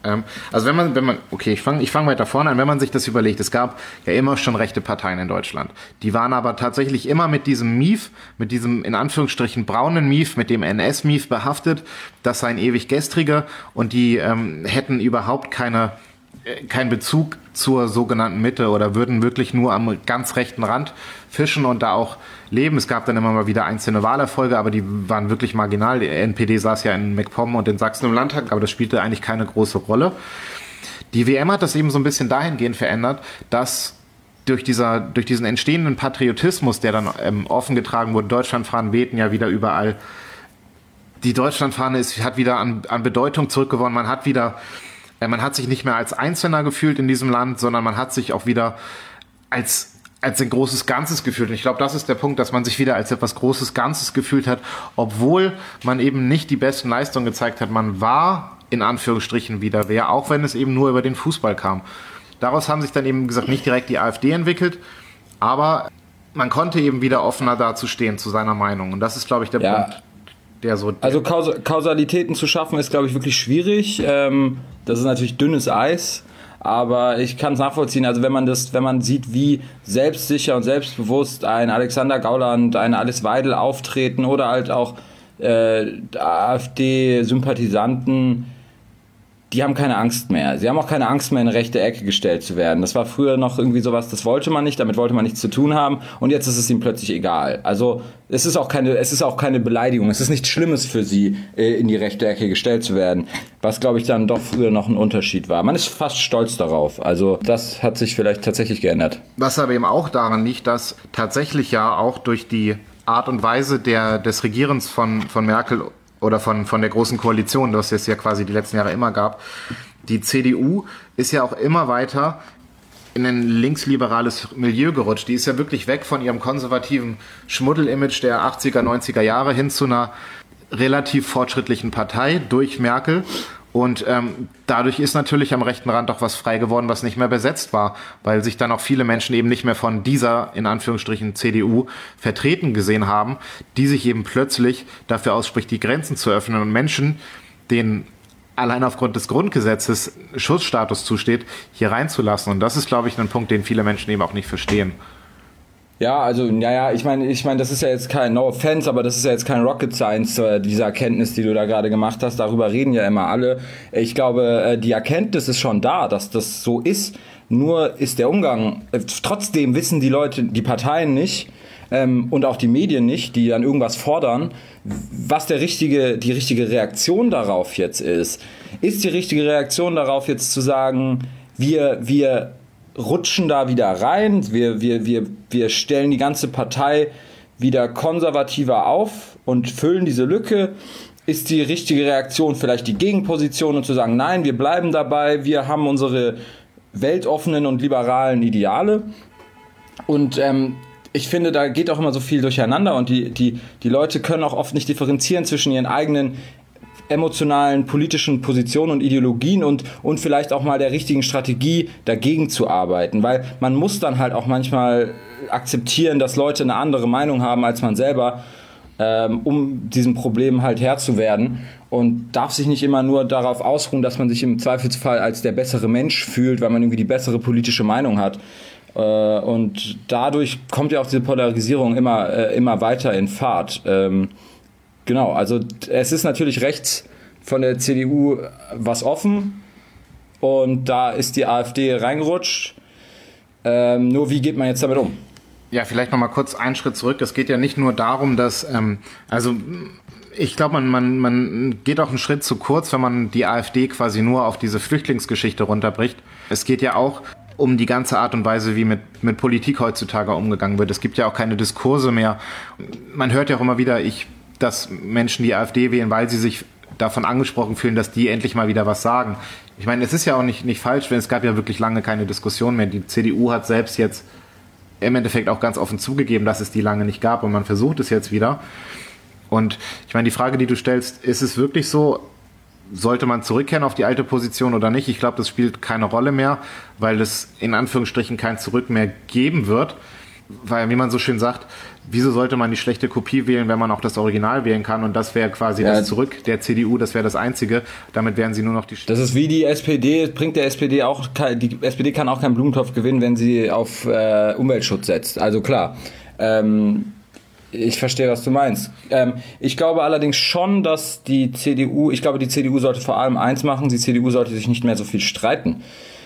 Ähm, also wenn man, wenn man, okay, ich fange ich fang weiter vorne an, wenn man sich das überlegt, es gab ja immer schon rechte Parteien in Deutschland. Die waren aber tatsächlich immer mit diesem Mief, mit diesem in Anführungsstrichen braunen Mief, mit dem N S-Mief behaftet, das sei ein ewig gestriger und die ähm, hätten überhaupt keine keinen Bezug zur sogenannten Mitte oder würden wirklich nur am ganz rechten Rand fischen und da auch leben. Es gab dann immer mal wieder einzelne Wahlerfolge, aber die waren wirklich marginal. Die N P D saß ja in MacPom und in Sachsen im Landtag, aber das spielte eigentlich keine große Rolle. Die W M hat das eben so ein bisschen dahingehend verändert, dass durch, dieser, durch diesen entstehenden Patriotismus, der dann ähm, offen getragen wurde, Deutschlandfahnen wehten ja wieder überall. Die Deutschlandfahne ist, hat wieder an, an Bedeutung zurückgewonnen. Man hat wieder Man hat sich nicht mehr als Einzelner gefühlt in diesem Land, sondern man hat sich auch wieder als, als ein großes Ganzes gefühlt. Und ich glaube, das ist der Punkt, dass man sich wieder als etwas Großes Ganzes gefühlt hat, obwohl man eben nicht die besten Leistungen gezeigt hat. Man war in Anführungsstrichen wieder wer, auch wenn es eben nur über den Fußball kam. Daraus haben sich dann eben gesagt, nicht direkt die AfD entwickelt, aber man konnte eben wieder offener dazu stehen, zu seiner Meinung. Und das ist, glaube ich, der ja. Punkt. Der so also Kausalitäten zu schaffen ist, glaube ich, wirklich schwierig. Ähm, das ist natürlich dünnes Eis, aber ich kann es nachvollziehen. Also wenn man das, wenn man sieht, wie selbstsicher und selbstbewusst ein Alexander Gauland, ein Alice Weidel auftreten oder halt auch äh, AfD-Sympathisanten, die haben keine Angst mehr. Sie haben auch keine Angst mehr, in eine rechte Ecke gestellt zu werden. Das war früher noch irgendwie sowas, das wollte man nicht, damit wollte man nichts zu tun haben und jetzt ist es ihm plötzlich egal. Also es ist auch keine, es ist auch keine Beleidigung, es ist nichts Schlimmes für sie, in die rechte Ecke gestellt zu werden, was, glaube ich, dann doch früher noch ein Unterschied war. Man ist fast stolz darauf. Also das hat sich vielleicht tatsächlich geändert. Was aber eben auch daran liegt, dass tatsächlich ja auch durch die Art und Weise der, des Regierens von, von Merkel oder von, von der Großen Koalition, das es ja quasi die letzten Jahre immer gab. Die C D U ist ja auch immer weiter in ein linksliberales Milieu gerutscht. Die ist ja wirklich weg von ihrem konservativen Schmuddel-Image der achtziger, neunziger Jahre hin zu einer relativ fortschrittlichen Partei durch Merkel. Und ähm, dadurch ist natürlich am rechten Rand auch was frei geworden, was nicht mehr besetzt war, weil sich dann auch viele Menschen eben nicht mehr von dieser, in Anführungsstrichen, C D U vertreten gesehen haben, die sich eben plötzlich dafür ausspricht, die Grenzen zu öffnen und Menschen, denen allein aufgrund des Grundgesetzes Schutzstatus zusteht, hier reinzulassen. Und das ist, glaube ich, ein Punkt, den viele Menschen eben auch nicht verstehen. Ja, also, naja, ich meine, ich meine, das ist ja jetzt kein, no offense, aber das ist ja jetzt kein Rocket Science, äh, diese Erkenntnis, die du da gerade gemacht hast, darüber reden ja immer alle. Ich glaube, äh, die Erkenntnis ist schon da, dass das so ist, nur ist der Umgang, äh, trotzdem wissen die Leute, die Parteien nicht, ähm, und auch die Medien nicht, die dann irgendwas fordern, was der richtige, die richtige Reaktion darauf jetzt ist. Ist die richtige Reaktion darauf jetzt zu sagen, wir, wir, rutschen da wieder rein, wir, wir, wir, wir stellen die ganze Partei wieder konservativer auf und füllen diese Lücke? Ist die richtige Reaktion vielleicht die Gegenposition und zu sagen, nein, wir bleiben dabei, wir haben unsere weltoffenen und liberalen Ideale? Und ähm, ich finde, da geht auch immer so viel durcheinander und die, die, die Leute können auch oft nicht differenzieren zwischen ihren eigenen emotionalen, politischen Positionen und Ideologien und, und vielleicht auch mal der richtigen Strategie dagegen zu arbeiten, weil man muss dann halt auch manchmal akzeptieren, dass Leute eine andere Meinung haben als man selber, ähm, um diesem Problem halt Herr zu werden und darf sich nicht immer nur darauf ausruhen, dass man sich im Zweifelsfall als der bessere Mensch fühlt, weil man irgendwie die bessere politische Meinung hat. Äh, und dadurch kommt ja auch diese Polarisierung immer, äh, immer weiter in Fahrt. Ähm, Genau, also es ist natürlich rechts von der C D U was offen und da ist die AfD reingerutscht. Ähm, nur wie geht man jetzt damit um? Ja, vielleicht noch mal kurz einen Schritt zurück. Es geht ja nicht nur darum, dass, ähm, also ich glaube, man, man, man geht auch einen Schritt zu kurz, wenn man die AfD quasi nur auf diese Flüchtlingsgeschichte runterbricht. Es geht ja auch um die ganze Art und Weise, wie mit, mit Politik heutzutage umgegangen wird. Es gibt ja auch keine Diskurse mehr. Man hört ja auch immer wieder, ich dass Menschen die AfD wählen, weil sie sich davon angesprochen fühlen, dass die endlich mal wieder was sagen. Ich meine, es ist ja auch nicht, nicht falsch, denn es gab ja wirklich lange keine Diskussion mehr. Die C D U hat selbst jetzt im Endeffekt auch ganz offen zugegeben, dass es die lange nicht gab und man versucht es jetzt wieder. Und ich meine, die Frage, die du stellst, ist es wirklich so, sollte man zurückkehren auf die alte Position oder nicht? Ich glaube, das spielt keine Rolle mehr, weil es in Anführungsstrichen kein Zurück mehr geben wird. weil, wie man so schön sagt, wieso sollte man die schlechte Kopie wählen, wenn man auch das Original wählen kann? Und das wäre quasi ja. das Zurück der C D U, das wäre das Einzige. Damit wären sie nur noch die... Das ist wie die S P D, bringt der S P D auch, die S P D kann auch keinen Blumentopf gewinnen, wenn sie auf äh, Umweltschutz setzt. Also klar, ähm, ich verstehe, was du meinst. Ähm, ich glaube allerdings schon, dass die C D U, ich glaube, die C D U sollte vor allem eins machen, die C D U sollte sich nicht mehr so viel streiten.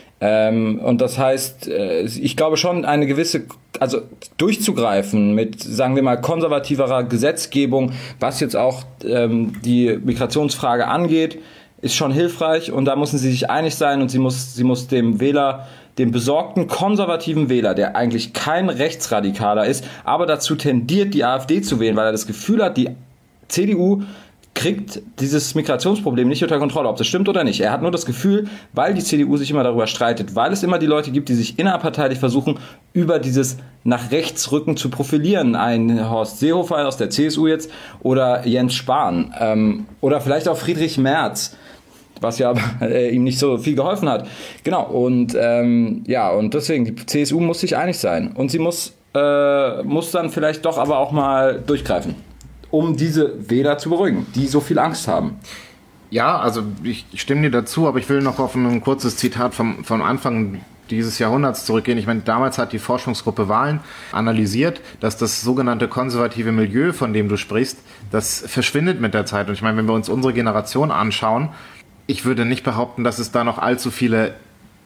Ähm, und das heißt, äh, ich glaube schon eine gewisse, also durchzugreifen mit, sagen wir mal, konservativerer Gesetzgebung, was jetzt auch ähm, die Migrationsfrage angeht, ist schon hilfreich und da müssen sie sich einig sein und sie muss, sie muss dem Wähler, dem besorgten konservativen Wähler, der eigentlich kein Rechtsradikaler ist, aber dazu tendiert, die AfD zu wählen, weil er das Gefühl hat, die C D U kriegt dieses Migrationsproblem nicht unter Kontrolle, ob das stimmt oder nicht. Er hat nur das Gefühl, weil die C D U sich immer darüber streitet, weil es immer die Leute gibt, die sich innerparteilich versuchen, über dieses nach rechts rücken zu profilieren. Ein Horst Seehofer aus der C S U jetzt oder Jens Spahn ähm, oder vielleicht auch Friedrich Merz, was ja äh, ihm nicht so viel geholfen hat. Genau, und ähm, ja, und deswegen, die C S U muss sich einig sein und sie muss, äh, muss dann vielleicht doch aber auch mal durchgreifen, um diese Wähler zu beruhigen, die so viel Angst haben. Ja, also ich stimme dir dazu, aber ich will noch auf ein kurzes Zitat vom, vom Anfang dieses Jahrhunderts zurückgehen. Ich meine, damals hat die Forschungsgruppe Wahlen analysiert, dass das sogenannte konservative Milieu, von dem du sprichst, das verschwindet mit der Zeit. Und ich meine, wenn wir uns unsere Generation anschauen, ich würde nicht behaupten, dass es da noch allzu viele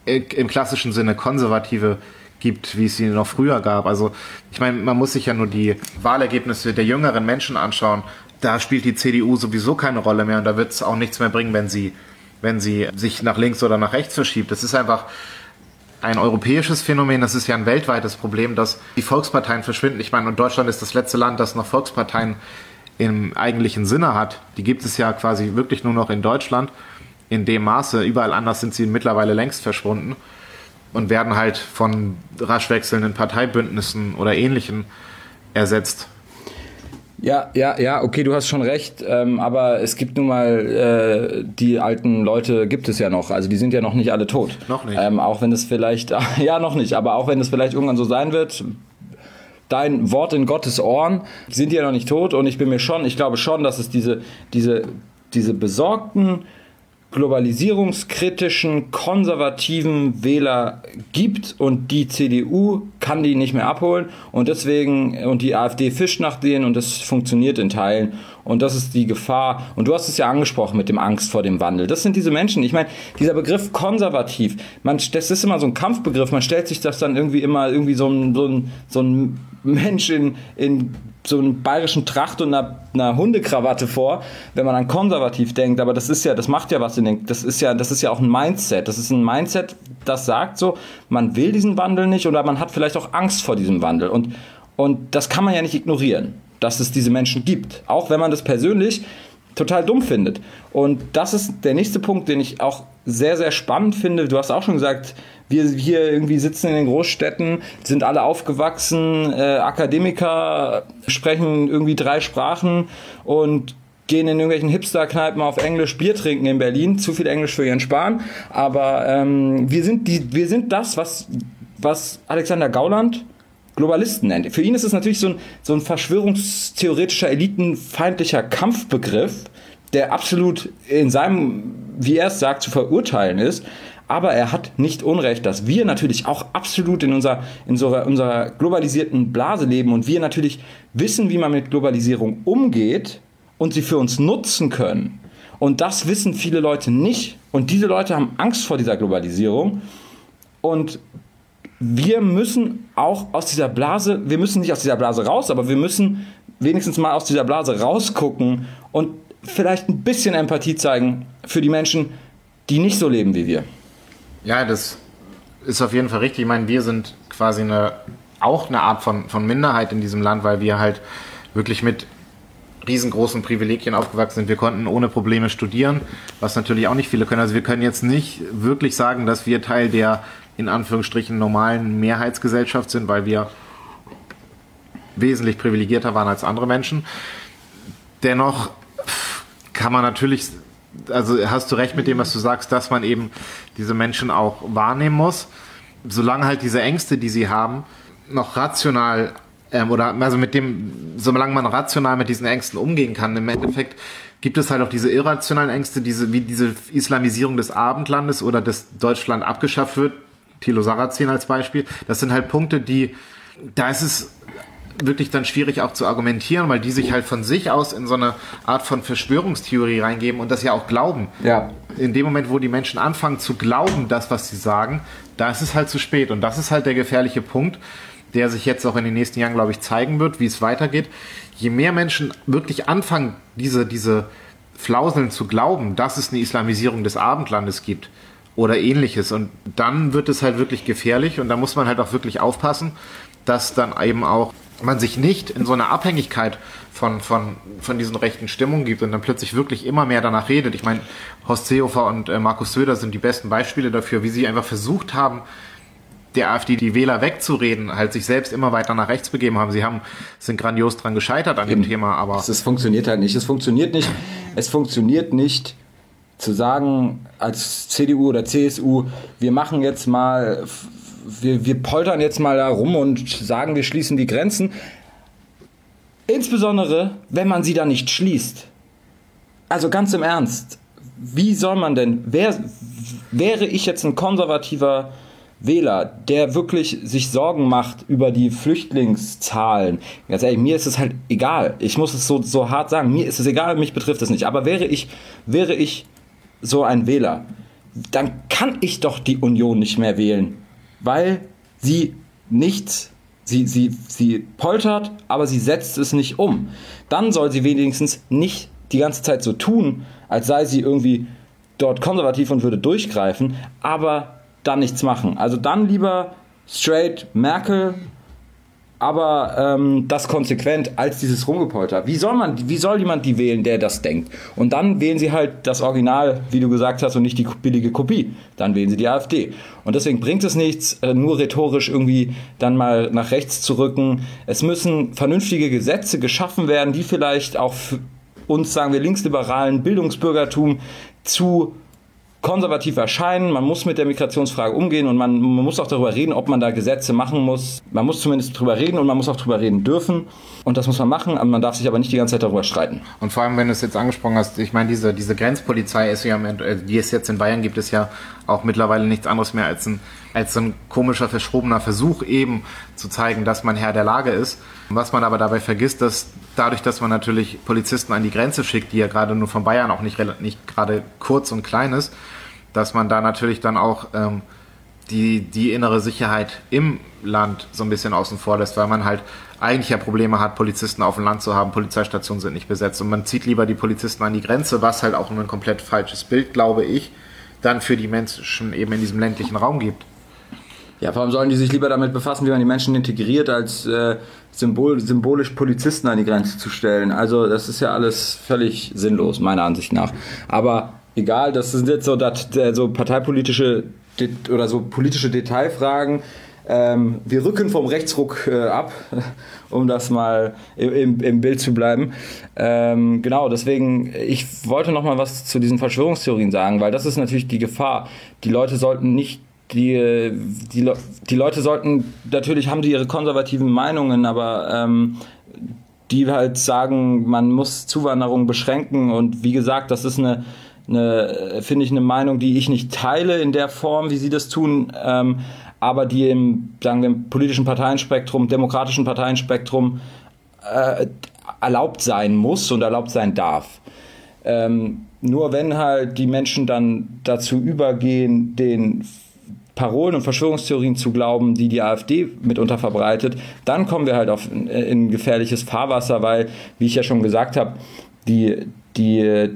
im klassischen Sinne konservative gibt, wie es sie noch früher gab. Also ich meine, man muss sich ja nur die Wahlergebnisse der jüngeren Menschen anschauen. Da spielt die C D U sowieso keine Rolle mehr und da wird es auch nichts mehr bringen, wenn sie, wenn sie sich nach links oder nach rechts verschiebt. Das ist einfach ein europäisches Phänomen, das ist ja ein weltweites Problem, dass die Volksparteien verschwinden. Ich meine, und Deutschland ist das letzte Land, das noch Volksparteien im eigentlichen Sinne hat. Die gibt es ja quasi wirklich nur noch in Deutschland in dem Maße. Überall anders sind sie mittlerweile längst verschwunden und werden halt von rasch wechselnden Parteibündnissen oder Ähnlichem ersetzt. Ja, ja, ja, okay, du hast schon recht, ähm, aber es gibt nun mal, äh, die alten Leute gibt es ja noch, also die sind ja noch nicht alle tot. Noch nicht. Ähm, auch wenn es vielleicht, ja noch nicht, aber auch wenn es vielleicht irgendwann so sein wird, dein Wort in Gottes Ohren, sind die ja noch nicht tot und ich bin mir schon, ich glaube schon, dass es diese, diese, diese besorgten, globalisierungskritischen, konservativen Wähler gibt und die C D U kann die nicht mehr abholen und deswegen, und die AfD fischt nach denen und das funktioniert in Teilen und das ist die Gefahr und du hast es ja angesprochen mit dem Angst vor dem Wandel. Das sind diese Menschen, ich meine, dieser Begriff konservativ, man, das ist immer so ein Kampfbegriff, man stellt sich das dann irgendwie immer irgendwie so ein, so ein, so ein Mensch in, in so einen bayerischen Tracht und einer, einer Hundekrawatte vor, wenn man an konservativ denkt, aber das ist ja, das macht ja was in den, das ist ja, das ist ja auch ein Mindset, das ist ein Mindset, das sagt so, man will diesen Wandel nicht oder man hat vielleicht auch Angst vor diesem Wandel und, und das kann man ja nicht ignorieren, dass es diese Menschen gibt, auch wenn man das persönlich total dumm findet und das ist der nächste Punkt, den ich auch sehr, sehr spannend finde, du hast auch schon gesagt, wir hier irgendwie sitzen in den Großstädten, sind alle aufgewachsen, äh, Akademiker, sprechen irgendwie drei Sprachen und gehen in irgendwelchen Hipster-Kneipen auf Englisch Bier trinken in Berlin. Zu viel Englisch für Jens Spahn. Aber ähm, wir sind die, wir sind das, was, was Alexander Gauland Globalisten nennt. Für ihn ist es natürlich so ein, so ein verschwörungstheoretischer, elitenfeindlicher Kampfbegriff, der absolut in seinem, wie er es sagt, zu verurteilen ist. Aber er hat nicht Unrecht, dass wir natürlich auch absolut in unserer, in unserer, unserer globalisierten Blase leben und wir natürlich wissen, wie man mit Globalisierung umgeht und sie für uns nutzen können. Und das wissen viele Leute nicht. Und diese Leute haben Angst vor dieser Globalisierung. Und wir müssen auch aus dieser Blase, wir müssen nicht aus dieser Blase raus, aber wir müssen wenigstens mal aus dieser Blase rausgucken und vielleicht ein bisschen Empathie zeigen für die Menschen, die nicht so leben wie wir. Ja, das ist auf jeden Fall richtig. Ich meine, wir sind quasi eine, auch eine Art von, von Minderheit in diesem Land, weil wir halt wirklich mit riesengroßen Privilegien aufgewachsen sind. Wir konnten ohne Probleme studieren, was natürlich auch nicht viele können. Also wir können jetzt nicht wirklich sagen, dass wir Teil der in Anführungsstrichen normalen Mehrheitsgesellschaft sind, weil wir wesentlich privilegierter waren als andere Menschen. Dennoch kann man natürlich, also hast du recht mit dem, was du sagst, dass man eben diese Menschen auch wahrnehmen muss. Solange halt diese Ängste, die sie haben, noch rational ähm, oder also mit dem, solange man rational mit diesen Ängsten umgehen kann, im Endeffekt gibt es halt auch diese irrationalen Ängste, diese wie diese Islamisierung des Abendlandes oder dass Deutschland abgeschafft wird, Thilo Sarrazin als Beispiel. Das sind halt Punkte, die, da ist es wirklich dann schwierig auch zu argumentieren, weil die sich halt von sich aus in so eine Art von Verschwörungstheorie reingeben und das ja auch glauben. Ja. In dem Moment, wo die Menschen anfangen zu glauben, das, was sie sagen, da ist es halt zu spät. Und das ist halt der gefährliche Punkt, der sich jetzt auch in den nächsten Jahren, glaube ich, zeigen wird, wie es weitergeht. Je mehr Menschen wirklich anfangen, diese, diese Flauseln zu glauben, dass es eine Islamisierung des Abendlandes gibt oder ähnliches, und dann wird es halt wirklich gefährlich und da muss man halt auch wirklich aufpassen, dass dann eben auch man sich nicht in so eine Abhängigkeit von, von, von diesen rechten Stimmungen gibt und dann plötzlich wirklich immer mehr danach redet. Ich meine, Horst Seehofer und äh, Markus Söder sind die besten Beispiele dafür, wie sie einfach versucht haben, der AfD die Wähler wegzureden, halt sich selbst immer weiter nach rechts begeben haben. Sie haben, sind grandios dran gescheitert an Eben. dem Thema, aber... Es funktioniert halt nicht. Es funktioniert nicht. Es funktioniert nicht zu sagen, als C D U oder C S U, wir machen jetzt mal... Wir, wir poltern jetzt mal da rum und sagen, wir schließen die Grenzen. Insbesondere, wenn man sie dann nicht schließt. Also ganz im Ernst, wie soll man denn, wer, wäre ich jetzt ein konservativer Wähler, der wirklich sich Sorgen macht über die Flüchtlingszahlen? Ganz ehrlich, mir ist es halt egal. Ich muss es so, so hart sagen, mir ist es egal, mich betrifft es nicht. Aber wäre ich, wäre ich so ein Wähler, dann kann ich doch die Union nicht mehr wählen. Weil sie nichts, sie, sie, sie poltert, aber sie setzt es nicht um. Dann soll sie wenigstens nicht die ganze Zeit so tun, als sei sie irgendwie dort konservativ und würde durchgreifen, aber dann nichts machen. Also dann lieber straight Merkel, aber ähm, das konsequent als dieses Rumgepolter. Wie soll man, wie soll jemand die wählen, der das denkt? Und dann wählen sie halt das Original, wie du gesagt hast, und nicht die billige Kopie. Dann wählen sie die AfD. Und deswegen bringt es nichts, nur rhetorisch irgendwie dann mal nach rechts zu rücken. Es müssen vernünftige Gesetze geschaffen werden, die vielleicht auch für uns, sagen wir, linksliberalen Bildungsbürgertum zu konservativ erscheinen. Man muss mit der Migrationsfrage umgehen und man, man muss auch darüber reden, ob man da Gesetze machen muss. Man muss zumindest darüber reden und man muss auch darüber reden dürfen. Und das muss man machen, man darf sich aber nicht die ganze Zeit darüber streiten. Und vor allem, wenn du es jetzt angesprochen hast, ich meine, diese, diese Grenzpolizei ist ja, die es jetzt in Bayern gibt, ist ja auch mittlerweile nichts anderes mehr als ein, als ein komischer, verschrobener Versuch eben zu zeigen, dass man Herr der Lage ist. Was man aber dabei vergisst, dass dadurch, dass man natürlich Polizisten an die Grenze schickt, die ja gerade nur von Bayern auch nicht, nicht gerade kurz und klein ist, dass man da natürlich dann auch ähm, die, die innere Sicherheit im Land so ein bisschen außen vor lässt, weil man halt eigentlich ja Probleme hat, Polizisten auf dem Land zu haben, Polizeistationen sind nicht besetzt und man zieht lieber die Polizisten an die Grenze, was halt auch ein komplett falsches Bild, glaube ich, dann für die Menschen eben in diesem ländlichen Raum gibt. Ja, vor allem sollen die sich lieber damit befassen, wie man die Menschen integriert, als äh, symbol, symbolisch Polizisten an die Grenze zu stellen. Also das ist ja alles völlig sinnlos, meiner Ansicht nach. Aber egal, das sind jetzt so, dat, so parteipolitische oder so politische Detailfragen. Ähm, wir rücken vom Rechtsruck äh, ab, um das mal im, im Bild zu bleiben. Ähm, genau, deswegen, ich wollte noch mal was zu diesen Verschwörungstheorien sagen, weil das ist natürlich die Gefahr. Die Leute sollten nicht Die, die, die Leute sollten, natürlich haben die ihre konservativen Meinungen, aber ähm, die halt sagen, man muss Zuwanderung beschränken und wie gesagt, das ist eine, eine finde ich, eine Meinung, die ich nicht teile in der Form, wie sie das tun, ähm, aber die im, sagen wir, im politischen Parteienspektrum, demokratischen Parteienspektrum äh, erlaubt sein muss und erlaubt sein darf. Ähm, nur wenn halt die Menschen dann dazu übergehen, den Parolen und Verschwörungstheorien zu glauben, die die AfD mitunter verbreitet, dann kommen wir halt auf in, in gefährliches Fahrwasser, weil, wie ich ja schon gesagt habe, die, die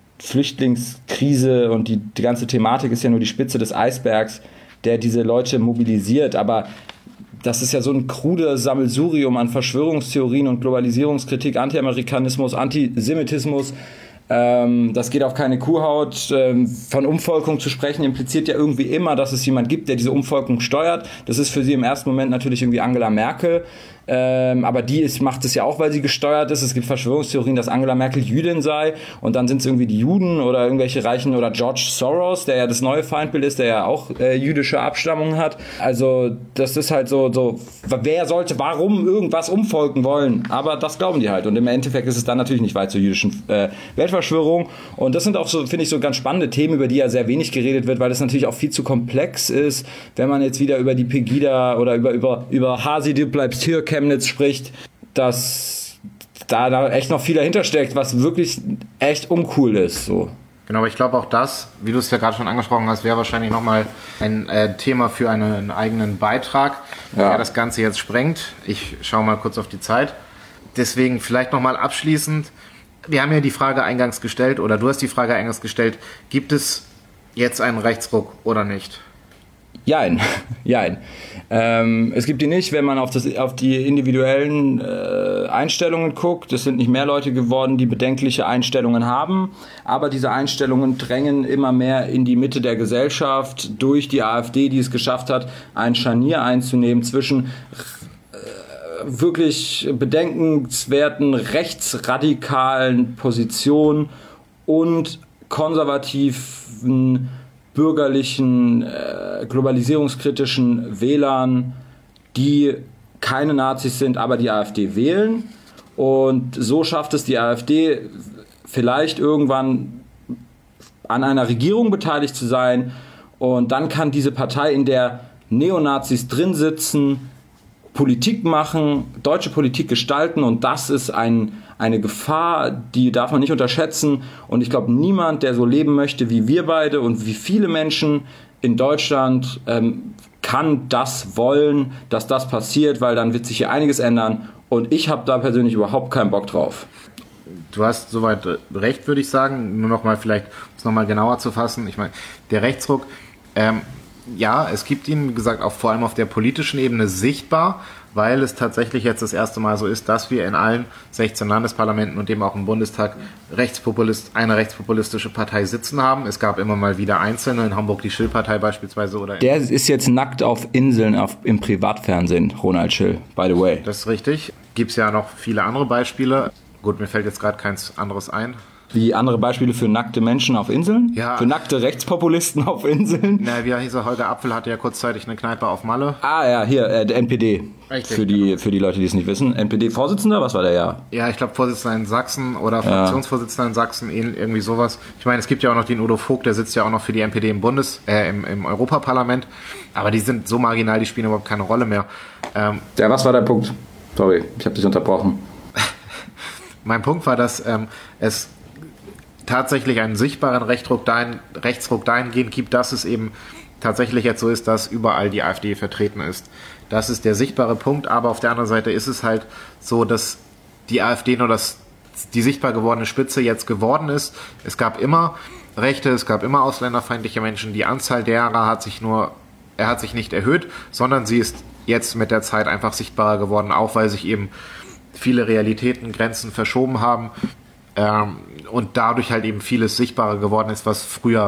Flüchtlingskrise und die, die ganze Thematik ist ja nur die Spitze des Eisbergs, der diese Leute mobilisiert, aber das ist ja so ein krudes Sammelsurium an Verschwörungstheorien und Globalisierungskritik, Anti-Amerikanismus, Antisemitismus, Ähm, das geht auf keine Kuhhaut. Ähm, von Umvolkung zu sprechen impliziert ja irgendwie immer, dass es jemand gibt, der diese Umvolkung steuert. Das ist für sie im ersten Moment natürlich irgendwie Angela Merkel. Ähm, aber die ist, macht es ja auch, weil sie gesteuert ist. Es gibt Verschwörungstheorien, dass Angela Merkel Jüdin sei und dann sind es irgendwie die Juden oder irgendwelche Reichen oder George Soros, der ja das neue Feindbild ist, der ja auch äh, jüdische Abstammung hat. Also das ist halt so, so, wer sollte warum irgendwas umvolken wollen? Aber das glauben die halt und im Endeffekt ist es dann natürlich nicht weit zur jüdischen äh, Weltverschwörung und das sind auch so, finde ich, so ganz spannende Themen, über die ja sehr wenig geredet wird, weil das natürlich auch viel zu komplex ist, wenn man jetzt wieder über die Pegida oder über, über, über Hasi, du bleibst hier, Chemnitz spricht, dass da, da echt noch viel dahinter steckt, was wirklich echt uncool ist. So. Genau, aber ich glaube auch das, wie du es ja gerade schon angesprochen hast, wäre wahrscheinlich nochmal ein äh, Thema für eine, einen eigenen Beitrag, ja. der das Ganze jetzt sprengt. Ich schaue mal kurz auf die Zeit. Deswegen vielleicht nochmal abschließend, wir haben ja die Frage eingangs gestellt, oder du hast die Frage eingangs gestellt, gibt es jetzt einen Rechtsruck oder nicht? Jein, jein. Ähm, es gibt die nicht, wenn man auf, das, auf die individuellen äh, Einstellungen guckt. Es sind nicht mehr Leute geworden, die bedenkliche Einstellungen haben, aber diese Einstellungen drängen immer mehr in die Mitte der Gesellschaft durch die AfD, die es geschafft hat, ein Scharnier einzunehmen zwischen äh, wirklich bedenkenswerten rechtsradikalen Positionen und konservativen bürgerlichen, äh, globalisierungskritischen Wählern, die keine Nazis sind, aber die AfD wählen. Und so schafft es die AfD vielleicht irgendwann an einer Regierung beteiligt zu sein. Und dann kann diese Partei, in der Neonazis drin sitzen, Politik machen, deutsche Politik gestalten. Und das ist ein eine Gefahr, die darf man nicht unterschätzen und ich glaube, niemand, der so leben möchte wie wir beide und wie viele Menschen in Deutschland, ähm, kann das wollen, dass das passiert, weil dann wird sich hier einiges ändern und ich habe da persönlich überhaupt keinen Bock drauf. Du hast soweit recht, würde ich sagen, nur noch mal vielleicht, um es nochmal genauer zu fassen, ich meine, der Rechtsruck, ähm, ja, es gibt ihn, wie gesagt, auch vor allem auf der politischen Ebene sichtbar, weil es tatsächlich jetzt das erste Mal so ist, dass wir in allen sechzehn Landesparlamenten und eben auch im Bundestag Rechtspopulist, eine rechtspopulistische Partei sitzen haben. Es gab immer mal wieder Einzelne, in Hamburg die Schill-Partei beispielsweise. Oder Der ist jetzt nackt auf Inseln auf, im Privatfernsehen, Ronald Schill, by the way. Das ist richtig. Gibt es ja noch viele andere Beispiele. Gut, mir fällt jetzt gerade keins anderes ein. Wie andere Beispiele für nackte Menschen auf Inseln? Ja. Für nackte Rechtspopulisten auf Inseln? Na, wie hieß er? Holger Apfel hatte ja kurzzeitig eine Kneipe auf Malle. Ah ja, hier, äh, der N P D. Richtig, für, die, genau. für die Leute, die es nicht wissen. N P D-Vorsitzender, was war der ja? Ja, ich glaube Vorsitzender in Sachsen oder Fraktionsvorsitzender in Sachsen, irgendwie sowas. Ich meine, es gibt ja auch noch den Udo Vogt, der sitzt ja auch noch für die N P D im Bundes, äh, im, im Europaparlament. Aber die sind so marginal, die spielen überhaupt keine Rolle mehr. Ähm, ja, was war der Punkt? Sorry, ich habe dich unterbrochen. Mein Punkt war, dass ähm, es tatsächlich einen sichtbaren Rechtsruck, dahin, Rechtsruck dahingehend gibt, dass es eben tatsächlich jetzt so ist, dass überall die AfD vertreten ist. Das ist der sichtbare Punkt, aber auf der anderen Seite ist es halt so, dass die AfD nur das, die sichtbar gewordene Spitze jetzt geworden ist. Es gab immer Rechte, es gab immer ausländerfeindliche Menschen. Die Anzahl derer hat sich nur, er hat sich nicht erhöht, sondern sie ist jetzt mit der Zeit einfach sichtbarer geworden, auch weil sich eben viele Realitäten, Grenzen verschoben haben. Ähm, und dadurch halt eben vieles sichtbarer geworden ist, was früher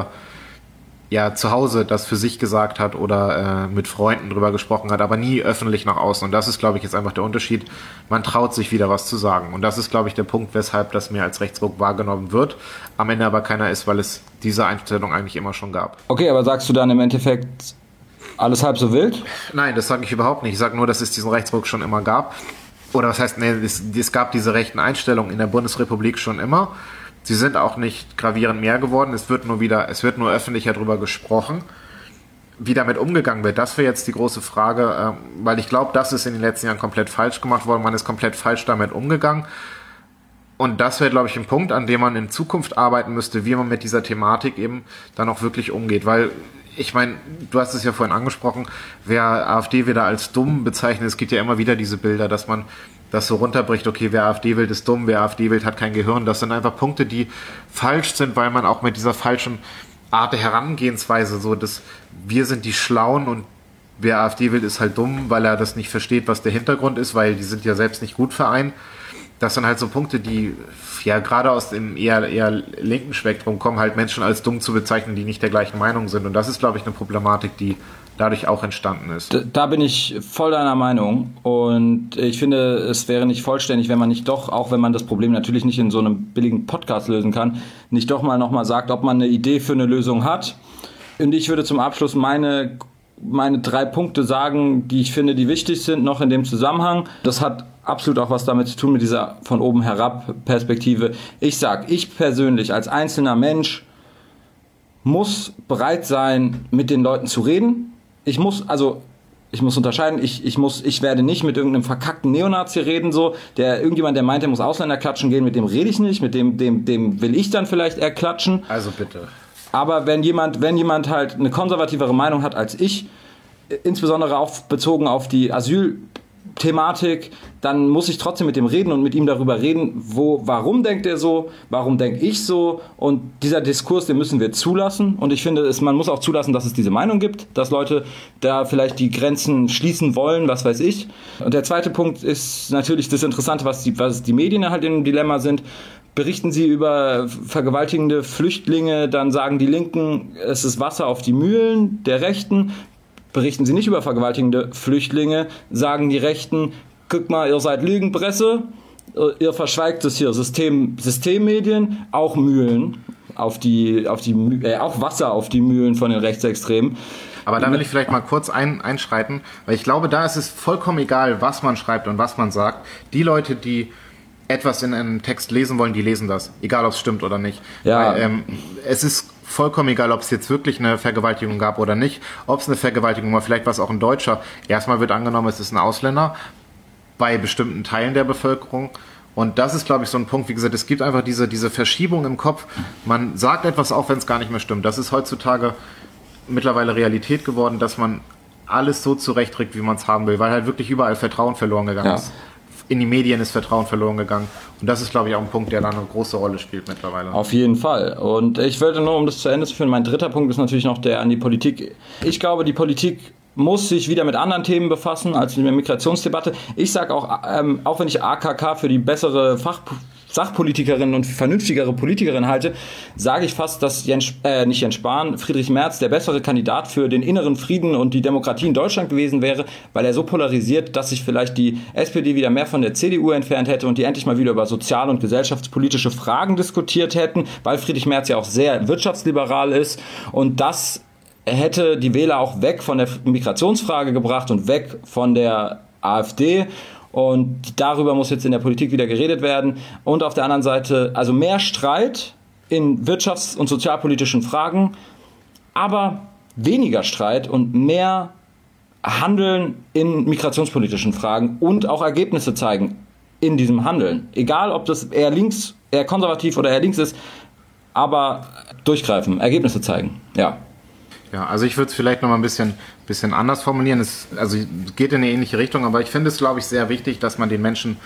ja zu Hause das für sich gesagt hat oder äh, mit Freunden drüber gesprochen hat, aber nie öffentlich nach außen. Und das ist, glaube ich, jetzt einfach der Unterschied. Man traut sich wieder was zu sagen. Und das ist, glaube ich, der Punkt, weshalb das mehr als Rechtsruck wahrgenommen wird, am Ende aber keiner ist, weil es diese Einstellung eigentlich immer schon gab. Okay, aber sagst du dann im Endeffekt alles halb so wild? Nein, das sage ich überhaupt nicht. Ich sage nur, dass es diesen Rechtsruck schon immer gab. Oder was heißt, nee, es, es gab diese rechten Einstellungen in der Bundesrepublik schon immer. Sie sind auch nicht gravierend mehr geworden. Es wird nur wieder, es wird nur öffentlicher darüber gesprochen. Wie damit umgegangen wird, das wäre jetzt die große Frage, äh, weil ich glaube, das ist in den letzten Jahren komplett falsch gemacht worden. Man ist komplett falsch damit umgegangen. Und das wäre, glaube ich, ein Punkt, an dem man in Zukunft arbeiten müsste, wie man mit dieser Thematik eben dann auch wirklich umgeht. Weil, ich meine, du hast es ja vorhin angesprochen, wer AfD wieder als dumm bezeichnet, es gibt ja immer wieder diese Bilder, dass man das so runterbricht, okay, wer AfD wählt, ist dumm, wer AfD wählt, hat kein Gehirn. Das sind einfach Punkte, die falsch sind, weil man auch mit dieser falschen Art der Herangehensweise, so dass wir sind die Schlauen und wer AfD wählt, ist halt dumm, weil er das nicht versteht, was der Hintergrund ist, weil die sind ja selbst nicht gut für einen. das sind halt so Punkte, die ja gerade aus dem eher, eher linken Spektrum kommen, halt Menschen als dumm zu bezeichnen, die nicht der gleichen Meinung sind. Und das ist, glaube ich, eine Problematik, die dadurch auch entstanden ist. Da, da bin ich voll deiner Meinung. Und ich finde, es wäre nicht vollständig, wenn man nicht doch, auch wenn man das Problem natürlich nicht in so einem billigen Podcast lösen kann, nicht doch mal nochmal sagt, ob man eine Idee für eine Lösung hat. Und ich würde zum Abschluss meine meine drei Punkte sagen, die ich finde, die wichtig sind, noch in dem Zusammenhang. Das hat absolut auch was damit zu tun, mit dieser von oben herab Perspektive. Ich sag, ich persönlich als einzelner Mensch muss bereit sein, mit den Leuten zu reden. Ich muss, also, ich muss unterscheiden, ich, ich muss, ich werde nicht mit irgendeinem verkackten Neonazi reden, so, der, irgendjemand, der meint, der muss Ausländer klatschen gehen, mit dem rede ich nicht, mit dem, dem, dem will ich dann vielleicht eher klatschen. Also bitte. Aber wenn jemand, wenn jemand halt eine konservativere Meinung hat als ich, insbesondere auch bezogen auf die Asylthematik, dann muss ich trotzdem mit dem reden und mit ihm darüber reden, wo, warum denkt er so, warum denke ich so, und dieser Diskurs, den müssen wir zulassen, und ich finde, es, man muss auch zulassen, dass es diese Meinung gibt, dass Leute da vielleicht die Grenzen schließen wollen, was weiß ich. Und der zweite Punkt ist natürlich das Interessante, was die, was die Medien halt im Dilemma sind. Berichten sie über vergewaltigende Flüchtlinge, dann sagen die Linken, es ist Wasser auf die Mühlen der Rechten. Berichten sie nicht über vergewaltigende Flüchtlinge, sagen die Rechten, guck mal, ihr seid Lügenpresse, ihr verschweigt es hier, System, Systemmedien, auch Mühlen auf die, auf die, äh, auch Wasser auf die Mühlen von den Rechtsextremen. Aber da will ich vielleicht mal kurz ein, einschreiten, weil ich glaube, da ist es vollkommen egal, was man schreibt und was man sagt. Die Leute, die etwas in einem Text lesen wollen, die lesen das, egal ob es stimmt oder nicht. Ja. Weil, ähm, es ist vollkommen egal, ob es jetzt wirklich eine Vergewaltigung gab oder nicht, ob es eine Vergewaltigung war, vielleicht war es auch ein Deutscher. Erstmal wird angenommen, es ist ein Ausländer bei bestimmten Teilen der Bevölkerung. Und das ist, glaube ich, so ein Punkt, wie gesagt, es gibt einfach diese, diese Verschiebung im Kopf. Man sagt etwas auch, wenn es gar nicht mehr stimmt. Das ist heutzutage mittlerweile Realität geworden, dass man alles so zurechtträgt, wie man es haben will, weil halt wirklich überall Vertrauen verloren gegangen Ja. ist. In die Medien ist Vertrauen verloren gegangen. Und das ist, glaube ich, auch ein Punkt, der da eine große Rolle spielt mittlerweile. Auf jeden Fall. Und ich würde nur, um das zu Ende zu führen, mein dritter Punkt ist natürlich noch der an die Politik. Ich glaube, die Politik muss sich wieder mit anderen Themen befassen als in der Migrationsdebatte. Ich sage auch, ähm, auch wenn ich A K K für die bessere Fach Sachpolitikerin und vernünftigere Politikerin halte, sage ich fast, dass Jens, äh, nicht Jens Spahn, Friedrich Merz der bessere Kandidat für den inneren Frieden und die Demokratie in Deutschland gewesen wäre, weil er so polarisiert, dass sich vielleicht die S P D wieder mehr von der C D U entfernt hätte und die endlich mal wieder über sozial- und gesellschaftspolitische Fragen diskutiert hätten, weil Friedrich Merz ja auch sehr wirtschaftsliberal ist, und das hätte die Wähler auch weg von der Migrationsfrage gebracht und weg von der AfD. Und darüber muss jetzt in der Politik wieder geredet werden. Und auf der anderen Seite, also mehr Streit in wirtschafts- und sozialpolitischen Fragen, aber weniger Streit und mehr Handeln in migrationspolitischen Fragen und auch Ergebnisse zeigen in diesem Handeln. Egal, ob das eher links, eher konservativ oder eher links ist, aber durchgreifen, Ergebnisse zeigen, ja. Ja, also ich würde es vielleicht noch mal ein bisschen, bisschen anders formulieren. Es, also es geht in eine ähnliche Richtung, aber ich finde es, glaube ich, sehr wichtig, dass man den Menschen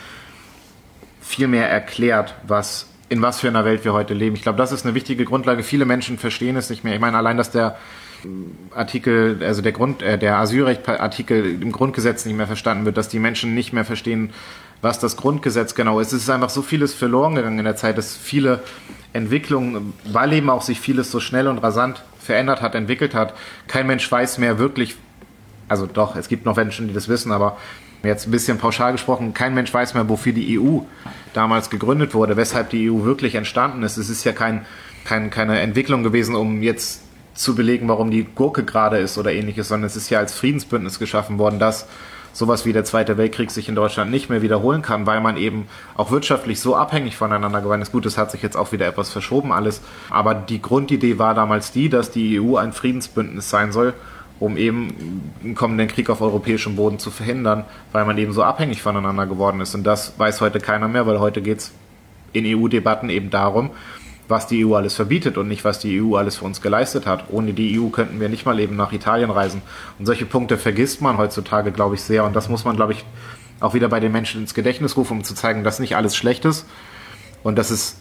viel mehr erklärt, was, in was für einer Welt wir heute leben. Ich glaube, das ist eine wichtige Grundlage. Viele Menschen verstehen es nicht mehr. Ich meine, allein, dass der Artikel, also der Grund, äh, der Asylrecht-Artikel im Grundgesetz nicht mehr verstanden wird, dass die Menschen nicht mehr verstehen, was das Grundgesetz genau ist. Es ist einfach so vieles verloren gegangen in der Zeit, dass viele Entwicklungen, weil eben auch sich vieles so schnell und rasant verändert hat, entwickelt hat. Kein Mensch weiß mehr wirklich, also doch, es gibt noch Menschen, die das wissen, aber jetzt ein bisschen pauschal gesprochen, kein Mensch weiß mehr, wofür die E U damals gegründet wurde, weshalb die E U wirklich entstanden ist. Es ist ja kein, kein, keine Entwicklung gewesen, um jetzt zu belegen, warum die Gurke gerade ist oder ähnliches, sondern es ist ja als Friedensbündnis geschaffen worden, dass sowas wie der Zweite Weltkrieg sich in Deutschland nicht mehr wiederholen kann, weil man eben auch wirtschaftlich so abhängig voneinander geworden ist. Gut, das hat sich jetzt auch wieder etwas verschoben alles, aber die Grundidee war damals die, dass die E U ein Friedensbündnis sein soll, um eben einen kommenden Krieg auf europäischem Boden zu verhindern, weil man eben so abhängig voneinander geworden ist. Und das weiß heute keiner mehr, weil heute geht es in E U-Debatten eben darum, was die E U alles verbietet und nicht, was die E U alles für uns geleistet hat. Ohne die E U könnten wir nicht mal eben nach Italien reisen. Und solche Punkte vergisst man heutzutage, glaube ich, sehr. Und das muss man, glaube ich, auch wieder bei den Menschen ins Gedächtnis rufen, um zu zeigen, dass nicht alles schlecht ist und dass es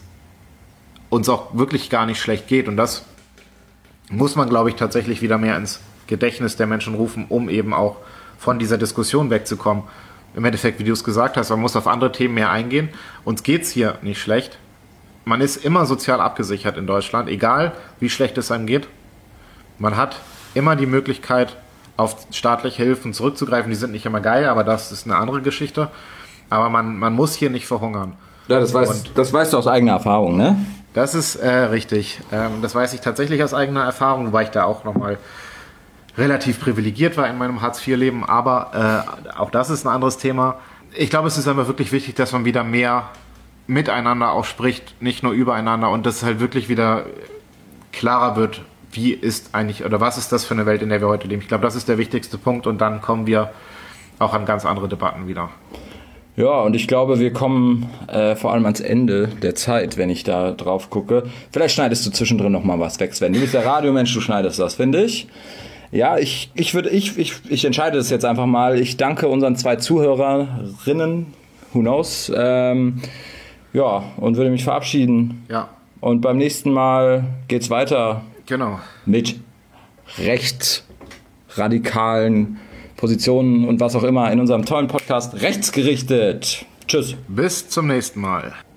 uns auch wirklich gar nicht schlecht geht. Und das muss man, glaube ich, tatsächlich wieder mehr ins Gedächtnis der Menschen rufen, um eben auch von dieser Diskussion wegzukommen. im Endeffekt, wie du es gesagt hast, man muss auf andere Themen mehr eingehen. Uns geht's hier nicht schlecht. Man ist immer sozial abgesichert in Deutschland, egal wie schlecht es einem geht. Man hat immer die Möglichkeit, auf staatliche Hilfen zurückzugreifen. Die sind nicht immer geil, aber das ist eine andere Geschichte. Aber man, man muss hier nicht verhungern. Ja, das weißt, das weißt du aus eigener Erfahrung, ne? Das ist äh, richtig. Ähm, das weiß ich tatsächlich aus eigener Erfahrung, weil ich da auch nochmal relativ privilegiert war in meinem Hartz vier Leben. Aber äh, auch das ist ein anderes Thema. Ich glaube, es ist einfach wirklich wichtig, dass man wieder mehr miteinander auch spricht, nicht nur übereinander. Und dass es halt wirklich wieder klarer wird, wie ist eigentlich, oder was ist das für eine Welt, in der wir heute leben. Ich glaube, das ist der wichtigste Punkt. Und dann kommen wir auch an ganz andere Debatten wieder. Ja, und ich glaube, wir kommen äh, vor allem ans Ende der Zeit, wenn ich da drauf gucke. Vielleicht schneidest du zwischendrin noch mal was weg, Sven. Du bist der Radiomensch, du schneidest das, finde ich. Ja, ich, ich würde, ich, ich, ich entscheide das jetzt einfach mal. Ich danke unseren zwei Zuhörerinnen, who knows, ähm, ja, und würde mich verabschieden. Ja. Und beim nächsten Mal geht's weiter. Genau. Mit rechtsradikalen Positionen und was auch immer in unserem tollen Podcast Rechtsgerichtet. Tschüss. Bis zum nächsten Mal.